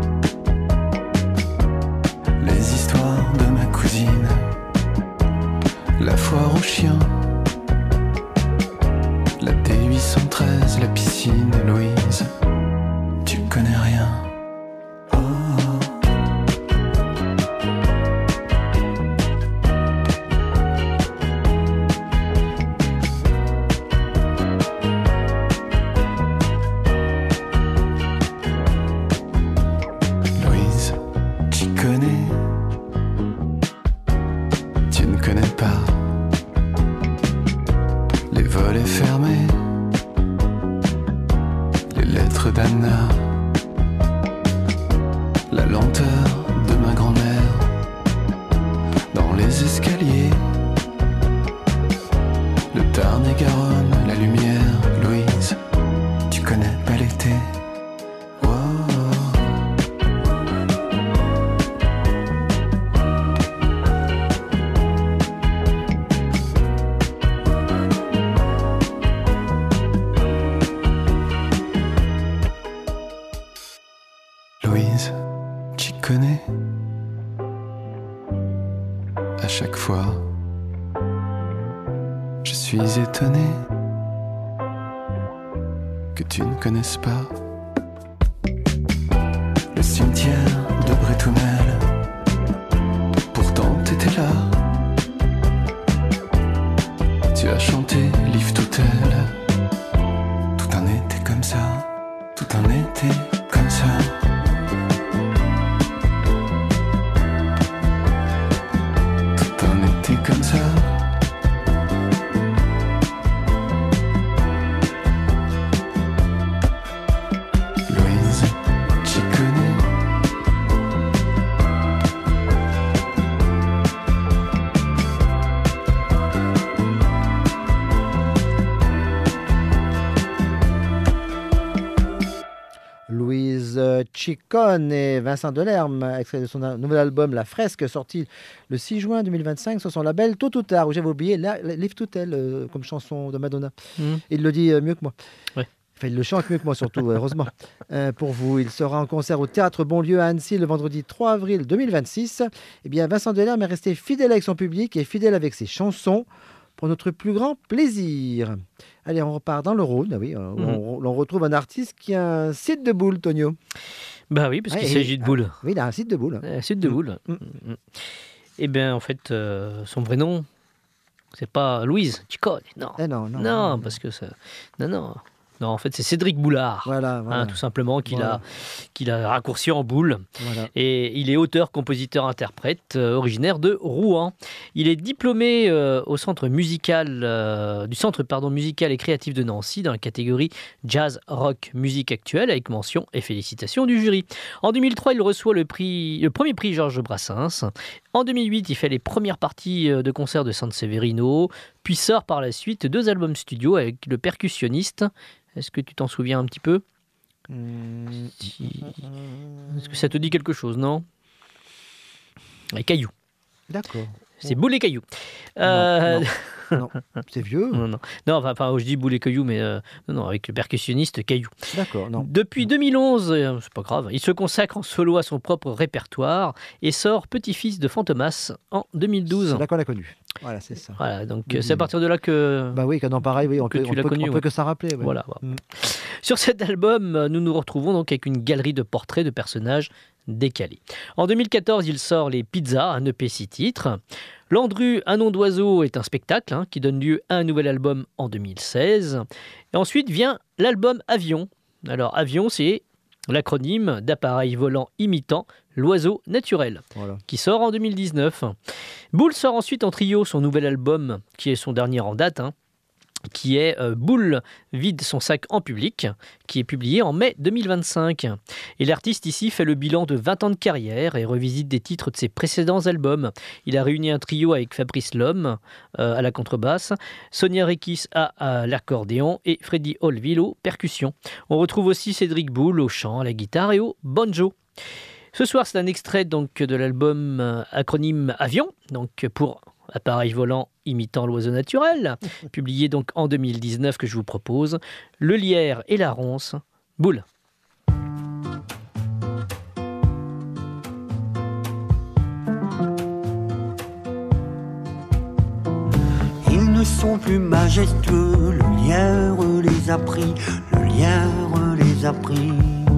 les histoires de ma cousine, la foire aux chiens, la T huit cent treize, la piscine. Louise, tu connais rien. Oh. Louise, tu connais, tu ne connais pas les volets fermés, les lettres d'Anna, la lenteur de ma grand-mère dans les escaliers, le Tarn-et-Garonne, la lumière. Louise, tu connais pas l'été. Oh. Louise, tu connais. À chaque fois, je suis étonné que tu ne connaisses pas le cimetière de Bretounel. Pourtant, t'étais là. Tu as chanté Live Total. Tout un été comme ça. Tout un été comme ça. Tout un été comme ça. Louise, tu connais. Louise Ciccone et Vincent Delerme, extrait de son al- nouvel album La Fresque, sorti le six juin deux mille vingt-cinq sur son label Tôt ou Tard, où j'avais oublié la- la- Live to Tell euh, comme chanson de Madonna. Mhm. Il le dit euh, mieux que moi. Ouais. Enfin, il le chante mieux que moi surtout, heureusement. Euh, pour vous, il sera en concert au Théâtre Bonlieu à Annecy le vendredi trois avril deux mille vingt-six. Eh bien, Vincent Delerme est resté fidèle avec son public et fidèle avec ses chansons pour notre plus grand plaisir. Allez, on repart dans le Rhône, ah oui, euh, où Mhm. on, on retrouve un artiste qui a un site de boules, Tonio. Bah oui, parce Ouais, qu'il et- s'agit de boules. Oui, il a un site de boules. Euh, site de boules. Mm. Mm. Eh bien, en fait, euh, son vrai nom, c'est pas Louise Ciccone. Non. Eh non, non. Non, parce que ça. Non, non. Non, en fait, c'est Cédric Boulard, voilà, voilà. Hein, tout simplement, qu'il Voilà. a, qu'il a raccourci en boule. Voilà. Et il est auteur, compositeur, interprète, euh, originaire de Rouen. Il est diplômé euh, au centre musical, euh, du centre pardon, musical et créatif de Nancy dans la catégorie jazz, rock, musique actuelle, avec mention et félicitations du jury. En deux mille trois, il reçoit le, prix, le premier prix Georges Brassens. En deux mille huit, il fait les premières parties de concert de San Severino, puis sort par la suite deux albums studio avec le percussionniste. Est-ce que tu t'en souviens un petit peu ? Mmh. Si- Est-ce que ça te dit quelque chose, non ? Les Cailloux. D'accord. C'est Boule et Cailloux. Euh, Non, c'est vieux. non, non. Non, enfin, enfin, je dis Boule et Cailloux, mais euh, non, non, avec le percussionniste Cailloux. D'accord, non. Depuis deux mille onze, euh, c'est pas grave, il se consacre en solo à son propre répertoire et sort Petit-fils de Fantomas en deux mille douze. C'est là qu'on l'a connu. Voilà, c'est ça. Voilà, donc Oui, euh, c'est à oui. partir de là que... Bah oui, non, pareil, oui, on Que peut, tu on l'as peut, connu, on peut ouais. que ça rappeler. ouais. Voilà, voilà. Mm. Sur cet album, euh, nous nous retrouvons donc avec une galerie de portraits de personnages décalés. En deux mille quatorze, il sort Les Pizzas, un E P six titres. Landru, un nom d'oiseau est un spectacle hein, qui donne lieu à un nouvel album en deux mille seize. Et ensuite vient l'album Avion. Alors Avion, c'est l'acronyme d'appareil volant imitant l'oiseau naturel, Voilà. qui sort en deux mille dix-neuf. Boule sort ensuite en trio son nouvel album, qui est son dernier en date, hein, qui est euh, Boule vide son sac en public, qui est publié en mai deux mille vingt-cinq. Et l'artiste ici fait le bilan de vingt ans de carrière et revisite des titres de ses précédents albums. Il a réuni un trio avec Fabrice Lhomme euh, à la contrebasse, Sonia Rekis à, à l'accordéon et Freddy Olville aux percussions. On retrouve aussi Cédric Boule au chant, à la guitare et au banjo. Ce soir, c'est un extrait donc, de l'album euh, acronyme Avion, donc pour appareil volant imitant l'oiseau naturel, publié donc en deux mille dix-neuf que je vous propose. Le lierre et la ronce, Boule. Ils ne sont plus majestueux, le lierre les a pris, le lierre les a pris.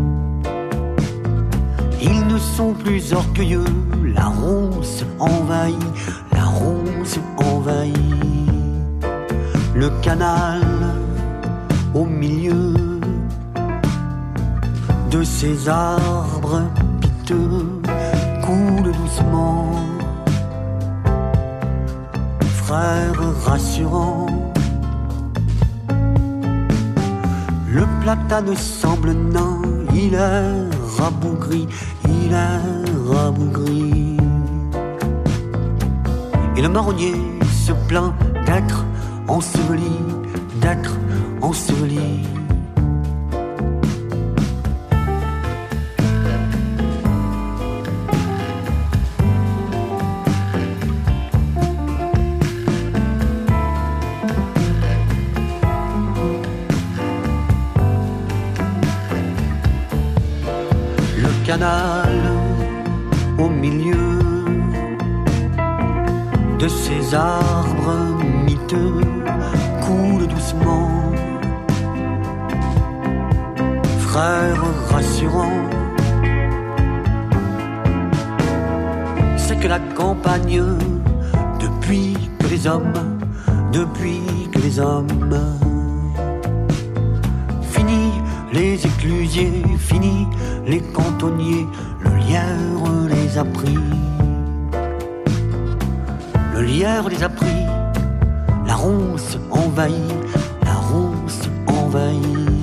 Ils ne sont plus orgueilleux, la ronce envahit, la ronce envahit. Le canal au milieu de ces arbres piteux coule doucement. Frère rassurant, le platane semble nain, il est rabougri, il est rabougri. Et le marronnier se plaint d'être enseveli, d'être enseveli. Canal au milieu de ces arbres miteux coule doucement. Frère rassurant, c'est que la campagne, depuis que les hommes, depuis que les hommes, fini les éclusiers, fini les cantonniers, le lierre les a pris. Le lierre les a pris, la ronce envahit, la ronce envahit.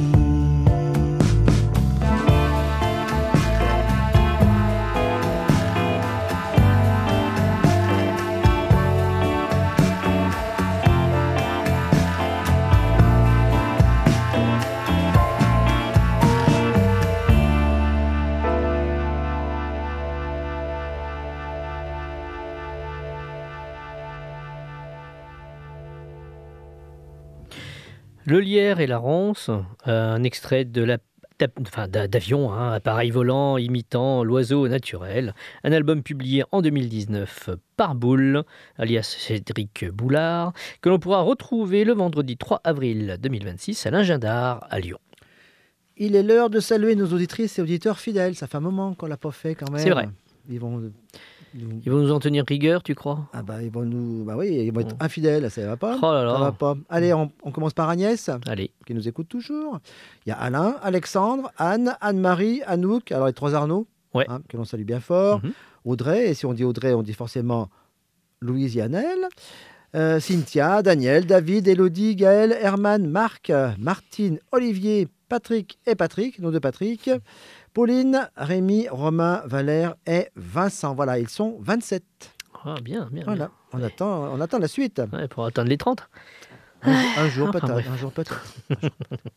Le lierre et la ronce, euh, un extrait de la Enfin, d'avion, hein, appareil volant imitant l'oiseau naturel. Un album publié en deux mille dix-neuf par Boule, alias Cédric Boulard, que l'on pourra retrouver le vendredi trois avril deux mille vingt-six à l'Ingindard à Lyon. Il est l'heure de saluer nos auditrices et auditeurs fidèles. Ça fait un moment qu'on ne l'a pas fait quand même. C'est vrai. Ils vont nous... Ils vont nous en tenir rigueur, tu crois? Ah bah ils vont nous, bah oui, ils vont être Bon. infidèles, ça va pas. Oh là là. Ça va pas. Allez, on, on commence par Agnès, Allez. qui nous écoute toujours. Il y a Alain, Alexandre, Anne, Anne-Marie, Anouk, alors les trois Arnaud, Ouais. hein, que l'on salue bien fort. Mhm. Audrey, et si on dit Audrey, on dit forcément Louise et Annelle. Euh, Cynthia, Daniel, David, Elodie, Gaël, Herman, Marc, euh, Martine, Olivier, Patrick et Patrick, nos deux Patrick, Pauline, Rémi, Romain, Valère et Vincent. Voilà, ils sont vingt-sept. Ah, bien, bien. Voilà, on attend, on attend la suite. bien. Ouais, pour atteindre les trente. Un, un jour Enfin, peut-être, bref. un jour peut-être. Un jour peut-être.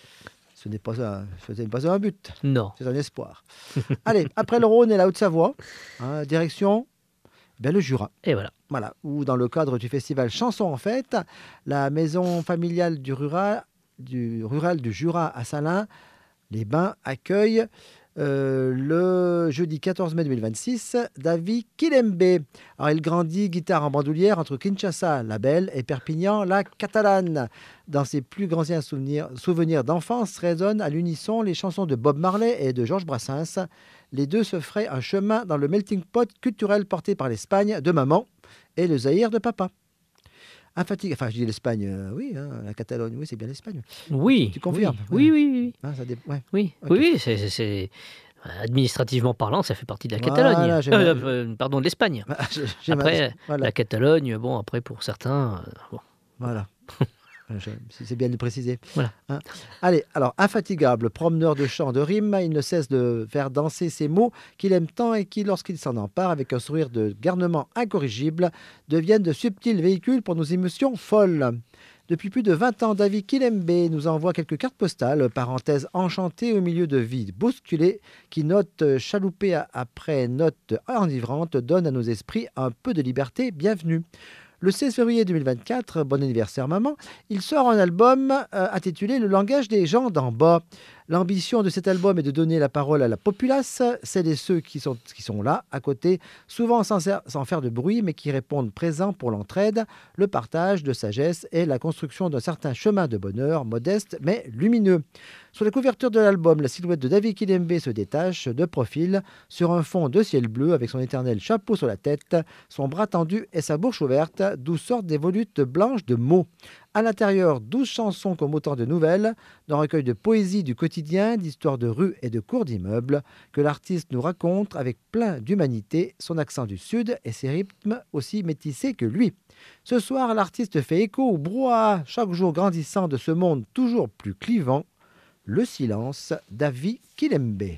Ce n'est pas un, ce n'est pas un but, Non. c'est un espoir. Allez, après le Rhône et la Haute-Savoie, hein, direction ben, le Jura. Et voilà. Voilà, où dans le cadre du festival Chanson en Fête, la maison familiale du rural du, rural du Jura à Salins, les Bains, accueille euh, le jeudi quatorze mai deux mille vingt-six David Kilembe. Alors il grandit guitare en bandoulière entre Kinshasa, la Belle, et Perpignan, la Catalane. Dans ses plus grands souvenirs, souvenirs d'enfance résonnent à l'unisson les chansons de Bob Marley et de Georges Brassens. Les deux se feraient un chemin dans le melting pot culturel porté par l'Espagne de maman et le Zaïre de papa. Infatigable, enfin je dis l'Espagne, euh, oui, hein, la Catalogne, oui, c'est bien l'Espagne. Oui. Tu confirmes? Oui, oui, oui. oui. Hein, ça dé- ouais. Oui, Ok. oui, oui, c'est, c'est- c'est- administrativement parlant, ça fait partie de la Voilà, Catalogne. j'ai- Euh, euh, pardon, de l'Espagne. Ah, j'ai- j'ai Après, mal- voilà. la Catalogne, bon, après pour certains, euh, bon. Voilà. Je- C'est bien de le préciser. Voilà. Hein. Allez, alors, infatigable, promeneur de chants, de rimes, il ne cesse de faire danser ces mots qu'il aime tant et qui, lorsqu'il s'en empare avec un sourire de garnement incorrigible, deviennent de subtils véhicules pour nos émotions folles. Depuis plus de vingt ans, David Kilembe nous envoie quelques cartes postales, parenthèses enchantées au milieu de vies bousculées, qui, notes chaloupées à- après notes enivrantes, donnent à nos esprits un peu de liberté. Bienvenue. Le seize février deux mille vingt-quatre, bon anniversaire maman, il sort un album euh, intitulé Le langage des gens d'en bas. L'ambition de cet album est de donner la parole à la populace, celles et ceux qui sont, qui sont là, à côté, souvent sans, ser- sans faire de bruit, mais qui répondent présents pour l'entraide, le partage de sagesse et la construction d'un certain chemin de bonheur, modeste mais lumineux. Sur la couverture de l'album, la silhouette de David Kilembe se détache de profil sur un fond de ciel bleu avec son éternel chapeau sur la tête, son bras tendu et sa bouche ouverte, d'où sortent des volutes blanches de mots. À l'intérieur, douze chansons comme autant de nouvelles, d'un recueil de poésie du quotidien, d'histoires de rues et de cours d'immeubles, que l'artiste nous raconte avec plein d'humanité, son accent du Sud et ses rythmes aussi métissés que lui. Ce soir, l'artiste fait écho au brouhaha chaque jour grandissant de ce monde toujours plus clivant, le silence, David Kilembe.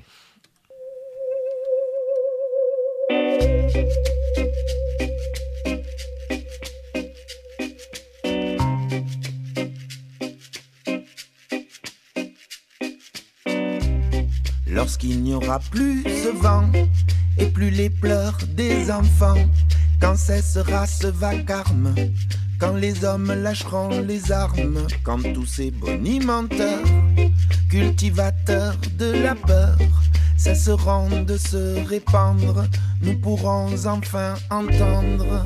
Lorsqu'il n'y aura plus ce vent et plus les pleurs des enfants, quand cessera ce vacarme, quand les hommes lâcheront les armes, quand tous ces bonimenteurs, cultivateurs de la peur, cesseront de se répandre, nous pourrons enfin entendre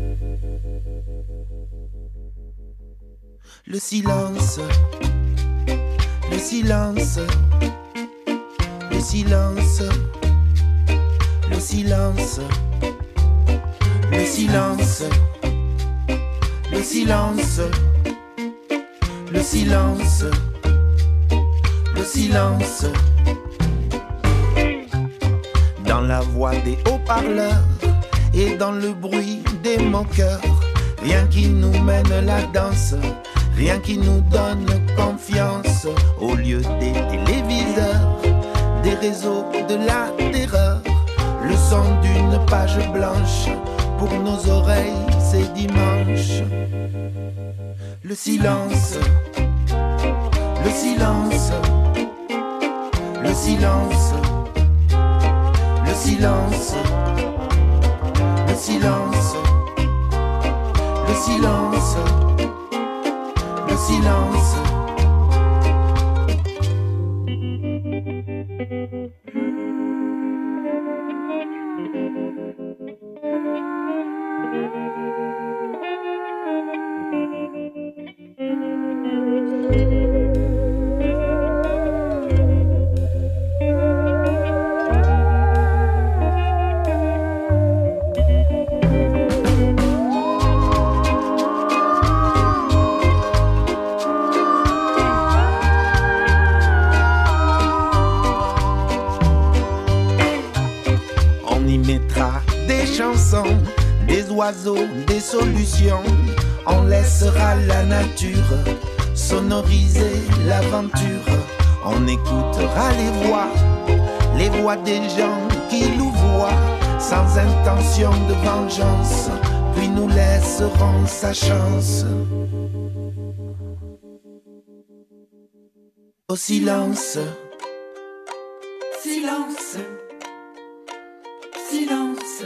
le silence, le silence. Le silence, le silence, le silence, le silence, le silence, le silence. Dans la voix des haut-parleurs et dans le bruit des moqueurs, rien qui nous mène la danse, rien qui nous donne confiance, au lieu des téléviseurs, des réseaux de la terreur, le son d'une page blanche, pour nos oreilles c'est dimanche. Le silence, le silence, le silence, le silence, le silence, le silence, le silence. y mettra des chansons, des oiseaux, des solutions. On laissera la nature sonoriser l'aventure. On écoutera les voix, les voix des gens qui louvoient, sans intention de vengeance, puis nous laisserons sa chance. Au silence, Silence, silence,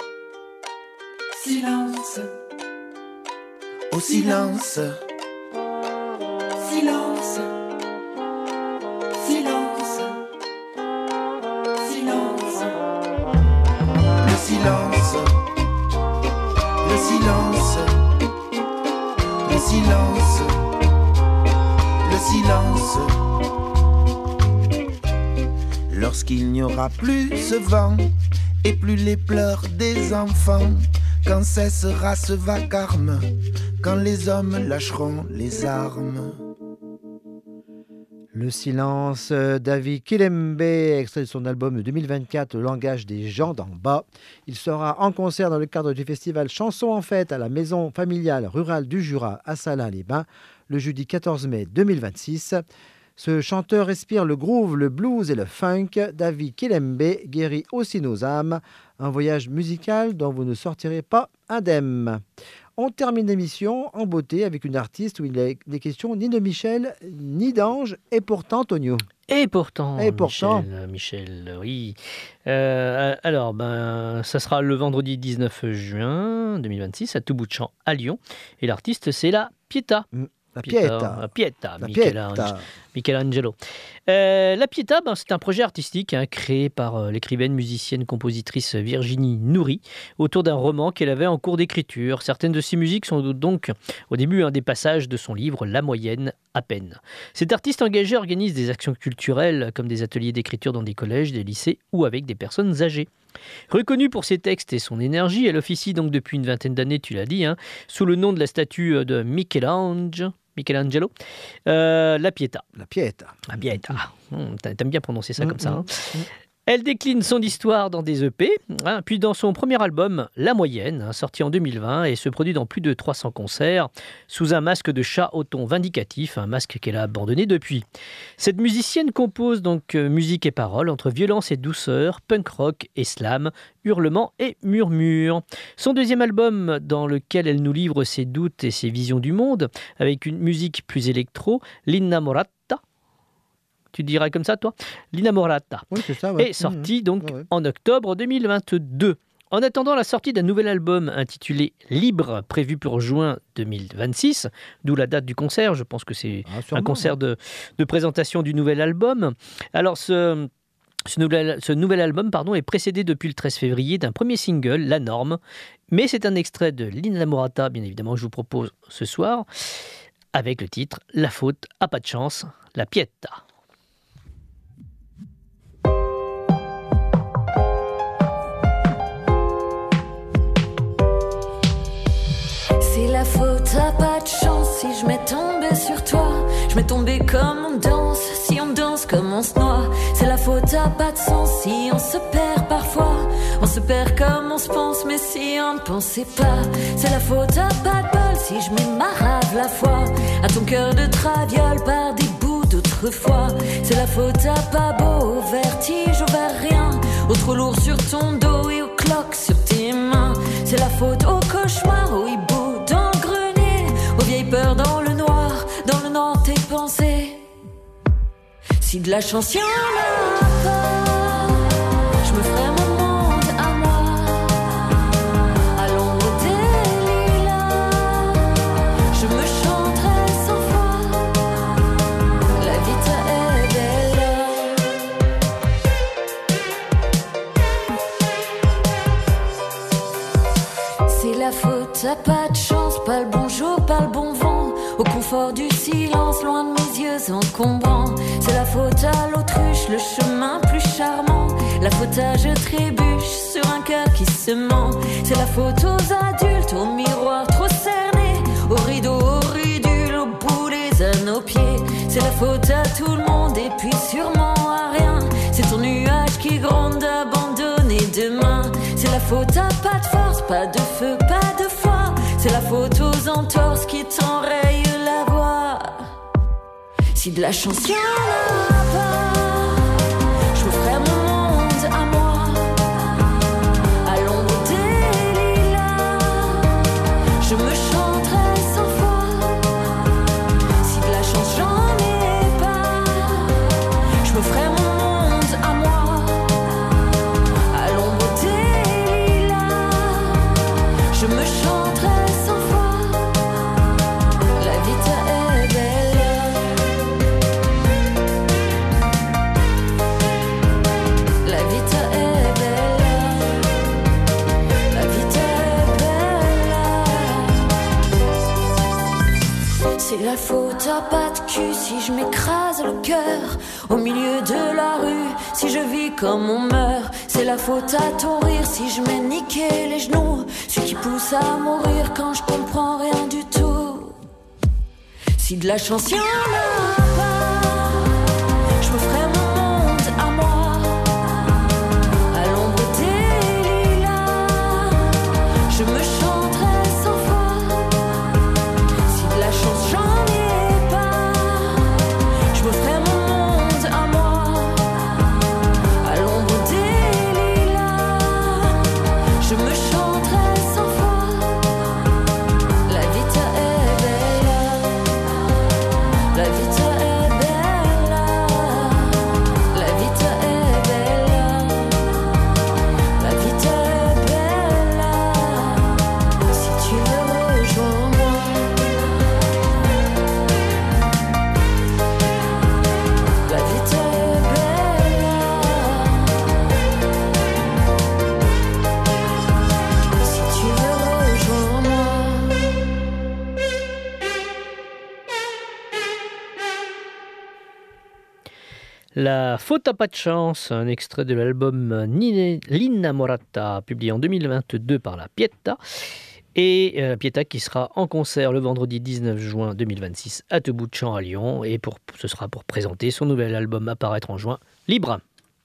silence, au silence, silence, silence, silence, le silence, le silence, le silence, le silence. Lorsqu'il n'y aura plus ce vent et plus les pleurs des enfants, quand cessera ce vacarme, quand les hommes lâcheront les armes. Le silence, David Kilembe, extrait de son album de deux mille vingt-quatre, Le langage des gens d'en bas. Il sera en concert dans le cadre du festival Chansons en fête à la maison familiale rurale du Jura à Salins-les-Bains, le jeudi quatorze mai deux mille vingt-six. Ce chanteur respire le groove, le blues et le funk. David Kilembe guérit aussi nos âmes. Un voyage musical dont vous ne sortirez pas indemne. On termine l'émission en beauté avec une artiste où il n'est question ni de Michel ni d'Ange, et pourtant, Tonio. Et pourtant, et pourtant. Michel, Michel oui. Euh, alors, ben, ça sera le vendredi dix-neuf juin deux mille vingt-six à tout bout de champ à Lyon. Et l'artiste, c'est la Pietà. Mm. La Pietà. La Pietà, La Michelangelo. Pietà. Michelangelo. Euh, la Pietà, ben, c'est un projet artistique hein, créé par euh, l'écrivaine, musicienne, compositrice Virginie Nouri autour d'un roman qu'elle avait en cours d'écriture. Certaines de ses musiques sont donc au début un des passages de son livre La moyenne à peine. Cet artiste engagé organise des actions culturelles comme des ateliers d'écriture dans des collèges, des lycées ou avec des personnes âgées. Reconnue pour ses textes et son énergie, elle officie donc depuis une vingtaine d'années, tu l'as dit, hein, sous le nom de la statue de Michel-Ange, Michelangelo, euh, la Pietà. La Pietà. La Pietà. Mmh, t'aimes bien prononcer ça mmh, comme ça. Hein. Mmh. Elle décline son histoire dans des E P, hein, puis dans son premier album, La Moyenne, hein, sorti en deux mille vingt, et se produit dans plus de trois cents concerts, sous un masque de chat au ton vindicatif, un masque qu'elle a abandonné depuis. Cette musicienne compose donc euh, musique et paroles entre violence et douceur, punk rock et slam, hurlements et murmures. Son deuxième album, dans lequel elle nous livre ses doutes et ses visions du monde, avec une musique plus électro, L'Innamorata, tu dirais comme ça, toi, L'Innamorata, oui, c'est ça, ouais. est sorti donc ouais, ouais. en octobre deux mille vingt-deux. En attendant la sortie d'un nouvel album intitulé Libre, prévu pour juin deux mille vingt-six, d'où la date du concert, je pense que c'est Ah, sûrement, un concert ouais. de, de présentation du nouvel album. Alors ce... Ce nouvel, ce nouvel album pardon, est précédé depuis le treize février d'un premier single, La Norme, mais c'est un extrait de L'Innamorata, bien évidemment, que je vous propose ce soir, avec le titre La faute a pas de chance, la Pietà. Si la faute a pas de chance, si je m'ai tombé sur toi, je m'ai tombé comme on danse, si on danse comme on se noie. C'est la faute a pas de sens, si on se perd parfois, on se perd comme on se pense, mais si on ne pensait pas. C'est la faute a pas de bol, si je mets ma rave la foi à ton cœur de traviole par des bouts d'autrefois. C'est la faute à pas beau, au vertige, au vers rien, au trop lourd sur ton dos et au cloques sur tes mains. C'est la faute au cauchemar, au hibou dans le grenier, aux vieilles peurs dans le noir, dans le noir tes pensées. Si de la chance y'en a pas, je me ferai mon monde à moi, à l'ombre des lilas, je me chanterai sans foi, la vita est belle. C'est la faute, t'as pas de chance, pas le bon jour, pas le bon vent, au confort du silence, loin de mes yeux encombrants. C'est la faute à l'autruche, le chemin plus charmant, la faute à je trébuche sur un cœur qui se ment. C'est la faute aux adultes, au miroir trop cerné, au rideau, au ridule, au boulet à nos pieds. C'est la faute à tout le monde et puis sûrement à rien. C'est ton nuage qui gronde abandonné demain. faute à pas de force, pas de feu, pas de foi. C'est la faute aux entorses qui t'enrayent la voix. Si de la chance y'en a pas, je me ferai mon monde à moi, à l'ombre des lilas, je me chanterai sans foi. Si de la chance j'en ai pas, je me ferai mon monde à moi, à l'ombre des lilas, je me chanterai sans foi. La vita est belle, la vita est belle, la vita est belle. C'est la faute à pas de cul si je m'écrase le cœur au milieu de la rue, si je vis comme on meurt. C'est la faute à ton rire si je m'ai niqué les genoux, ce qui pousse à mourir quand je comprends rien du tout. Si de la chance y'en a pas, je me ferai mon monde à moi, à l'ombre des lilas, je me chanterai sans foi. Si de la chance j'en ai pas, je me ferai mon monde à moi, à l'ombre des lilas, je me chanterai sans foi. La vita est belle, la vita est belle, la vita est belle, la vita est belle. Si tu veux rejoins-moi, la vita est belle. Si tu veux rejoins-moi. La faute à pas de chance, un extrait de l'album Nine- L'Innamorata, publié en deux mille vingt-deux par la Pietà. Et euh, Pietà qui sera en concert le vendredi dix-neuf juin deux mille vingt-six à Tebout-de-Champ à Lyon. Et pour, ce sera pour présenter son nouvel album à paraître en juin, Libre.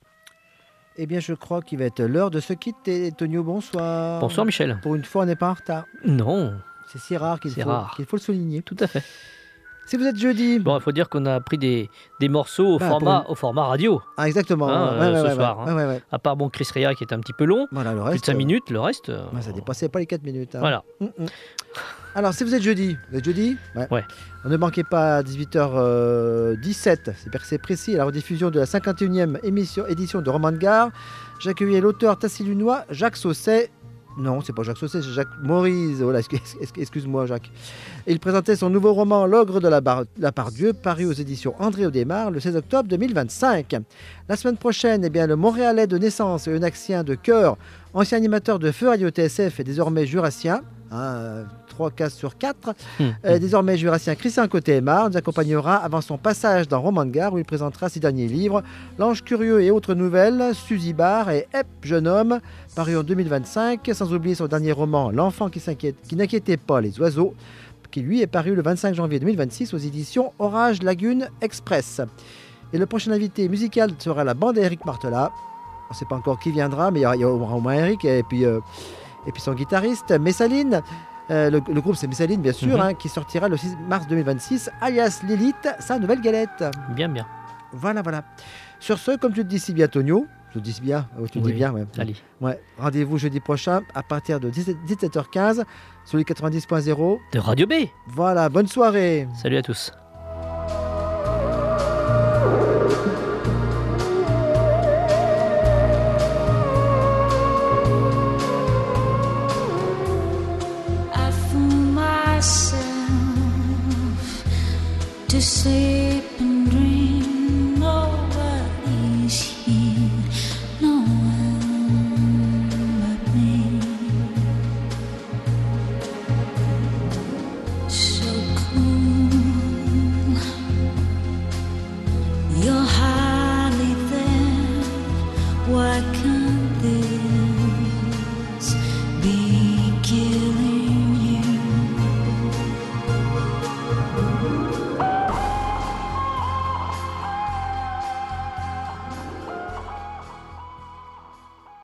Eh bien, je crois qu'il va être l'heure de se quitter. Tonio, bonsoir. Bonsoir Michel. Pour une fois, on n'est pas en retard. Non, C'est si rare qu'il C'est faut, rare. qu'il faut le souligner. tout à fait. Si vous êtes jeudi. Bon, il faut dire qu'on a pris des, des morceaux au, Bah, format, pour au format radio. Ah, exactement. Hein, Ouais, euh, ouais, ce ouais, soir, ouais. hein. Ouais, ouais, ouais. À part bon Chris Rea qui est un petit peu long, Voilà, le plus reste. de cinq euh, minutes, le reste. euh, ouais, ça dépassait pas les quatre minutes. hein. Voilà. Mm, mm. Alors, si vous êtes jeudi, vous êtes jeudi Ouais. Ne manquez pas à dix-huit heures dix-sept, c'est c'est précis, à la rediffusion de la cinquante et unième émission, édition de Roman de Gare. J'accueillais l'auteur tassilunois Jacques Sausset. Non, c'est pas Jacques Sausset, c'est Jacques Maurice. Voilà, excuse- excuse-moi, Jacques. Il présentait son nouveau roman L'ogre de la, Bar- la Pardieu, paru aux éditions André Audemars le seize octobre deux mille vingt-cinq. La semaine prochaine, eh bien, le Montréalais de naissance et eunaxien de cœur, ancien animateur de Feu Radio T S F et désormais jurassien, hein, trois cases sur quatre, Hum, euh, désormais jurassien Christian Côté-Aymar nous accompagnera avant son passage dans Roman de Gare où il présentera ses derniers livres, L'Ange Curieux et autres nouvelles, Suzy Barre et Hep, jeune homme, paru en deux mille vingt-cinq, sans oublier son dernier roman L'enfant qui s'inquiète, qui n'inquiétait pas les oiseaux, qui lui est paru le vingt-cinq janvier deux mille vingt-six aux éditions Orage Lagune Express. Et le prochain invité musical sera la bande Eric Martelat. On ne sait pas encore qui viendra, mais il y aura- il y aura au moins Eric et puis, euh, et puis son guitariste Messaline. Euh, le, le groupe c'est Messaline bien sûr, Mhm. hein, qui sortira le six mars deux mille vingt-six, alias Lilith, sa nouvelle galette. Bien, bien. Voilà, voilà. Sur ce, comme tu le dis si bien, Tonio, je le dis si bien, oh, tu le Oui, dis bien, ouais. allez. Ouais. Rendez-vous jeudi prochain à partir de dix-sept heures quinze sur les quatre-vingt-dix point zéro. De Radio B. Voilà, bonne soirée. Salut à tous.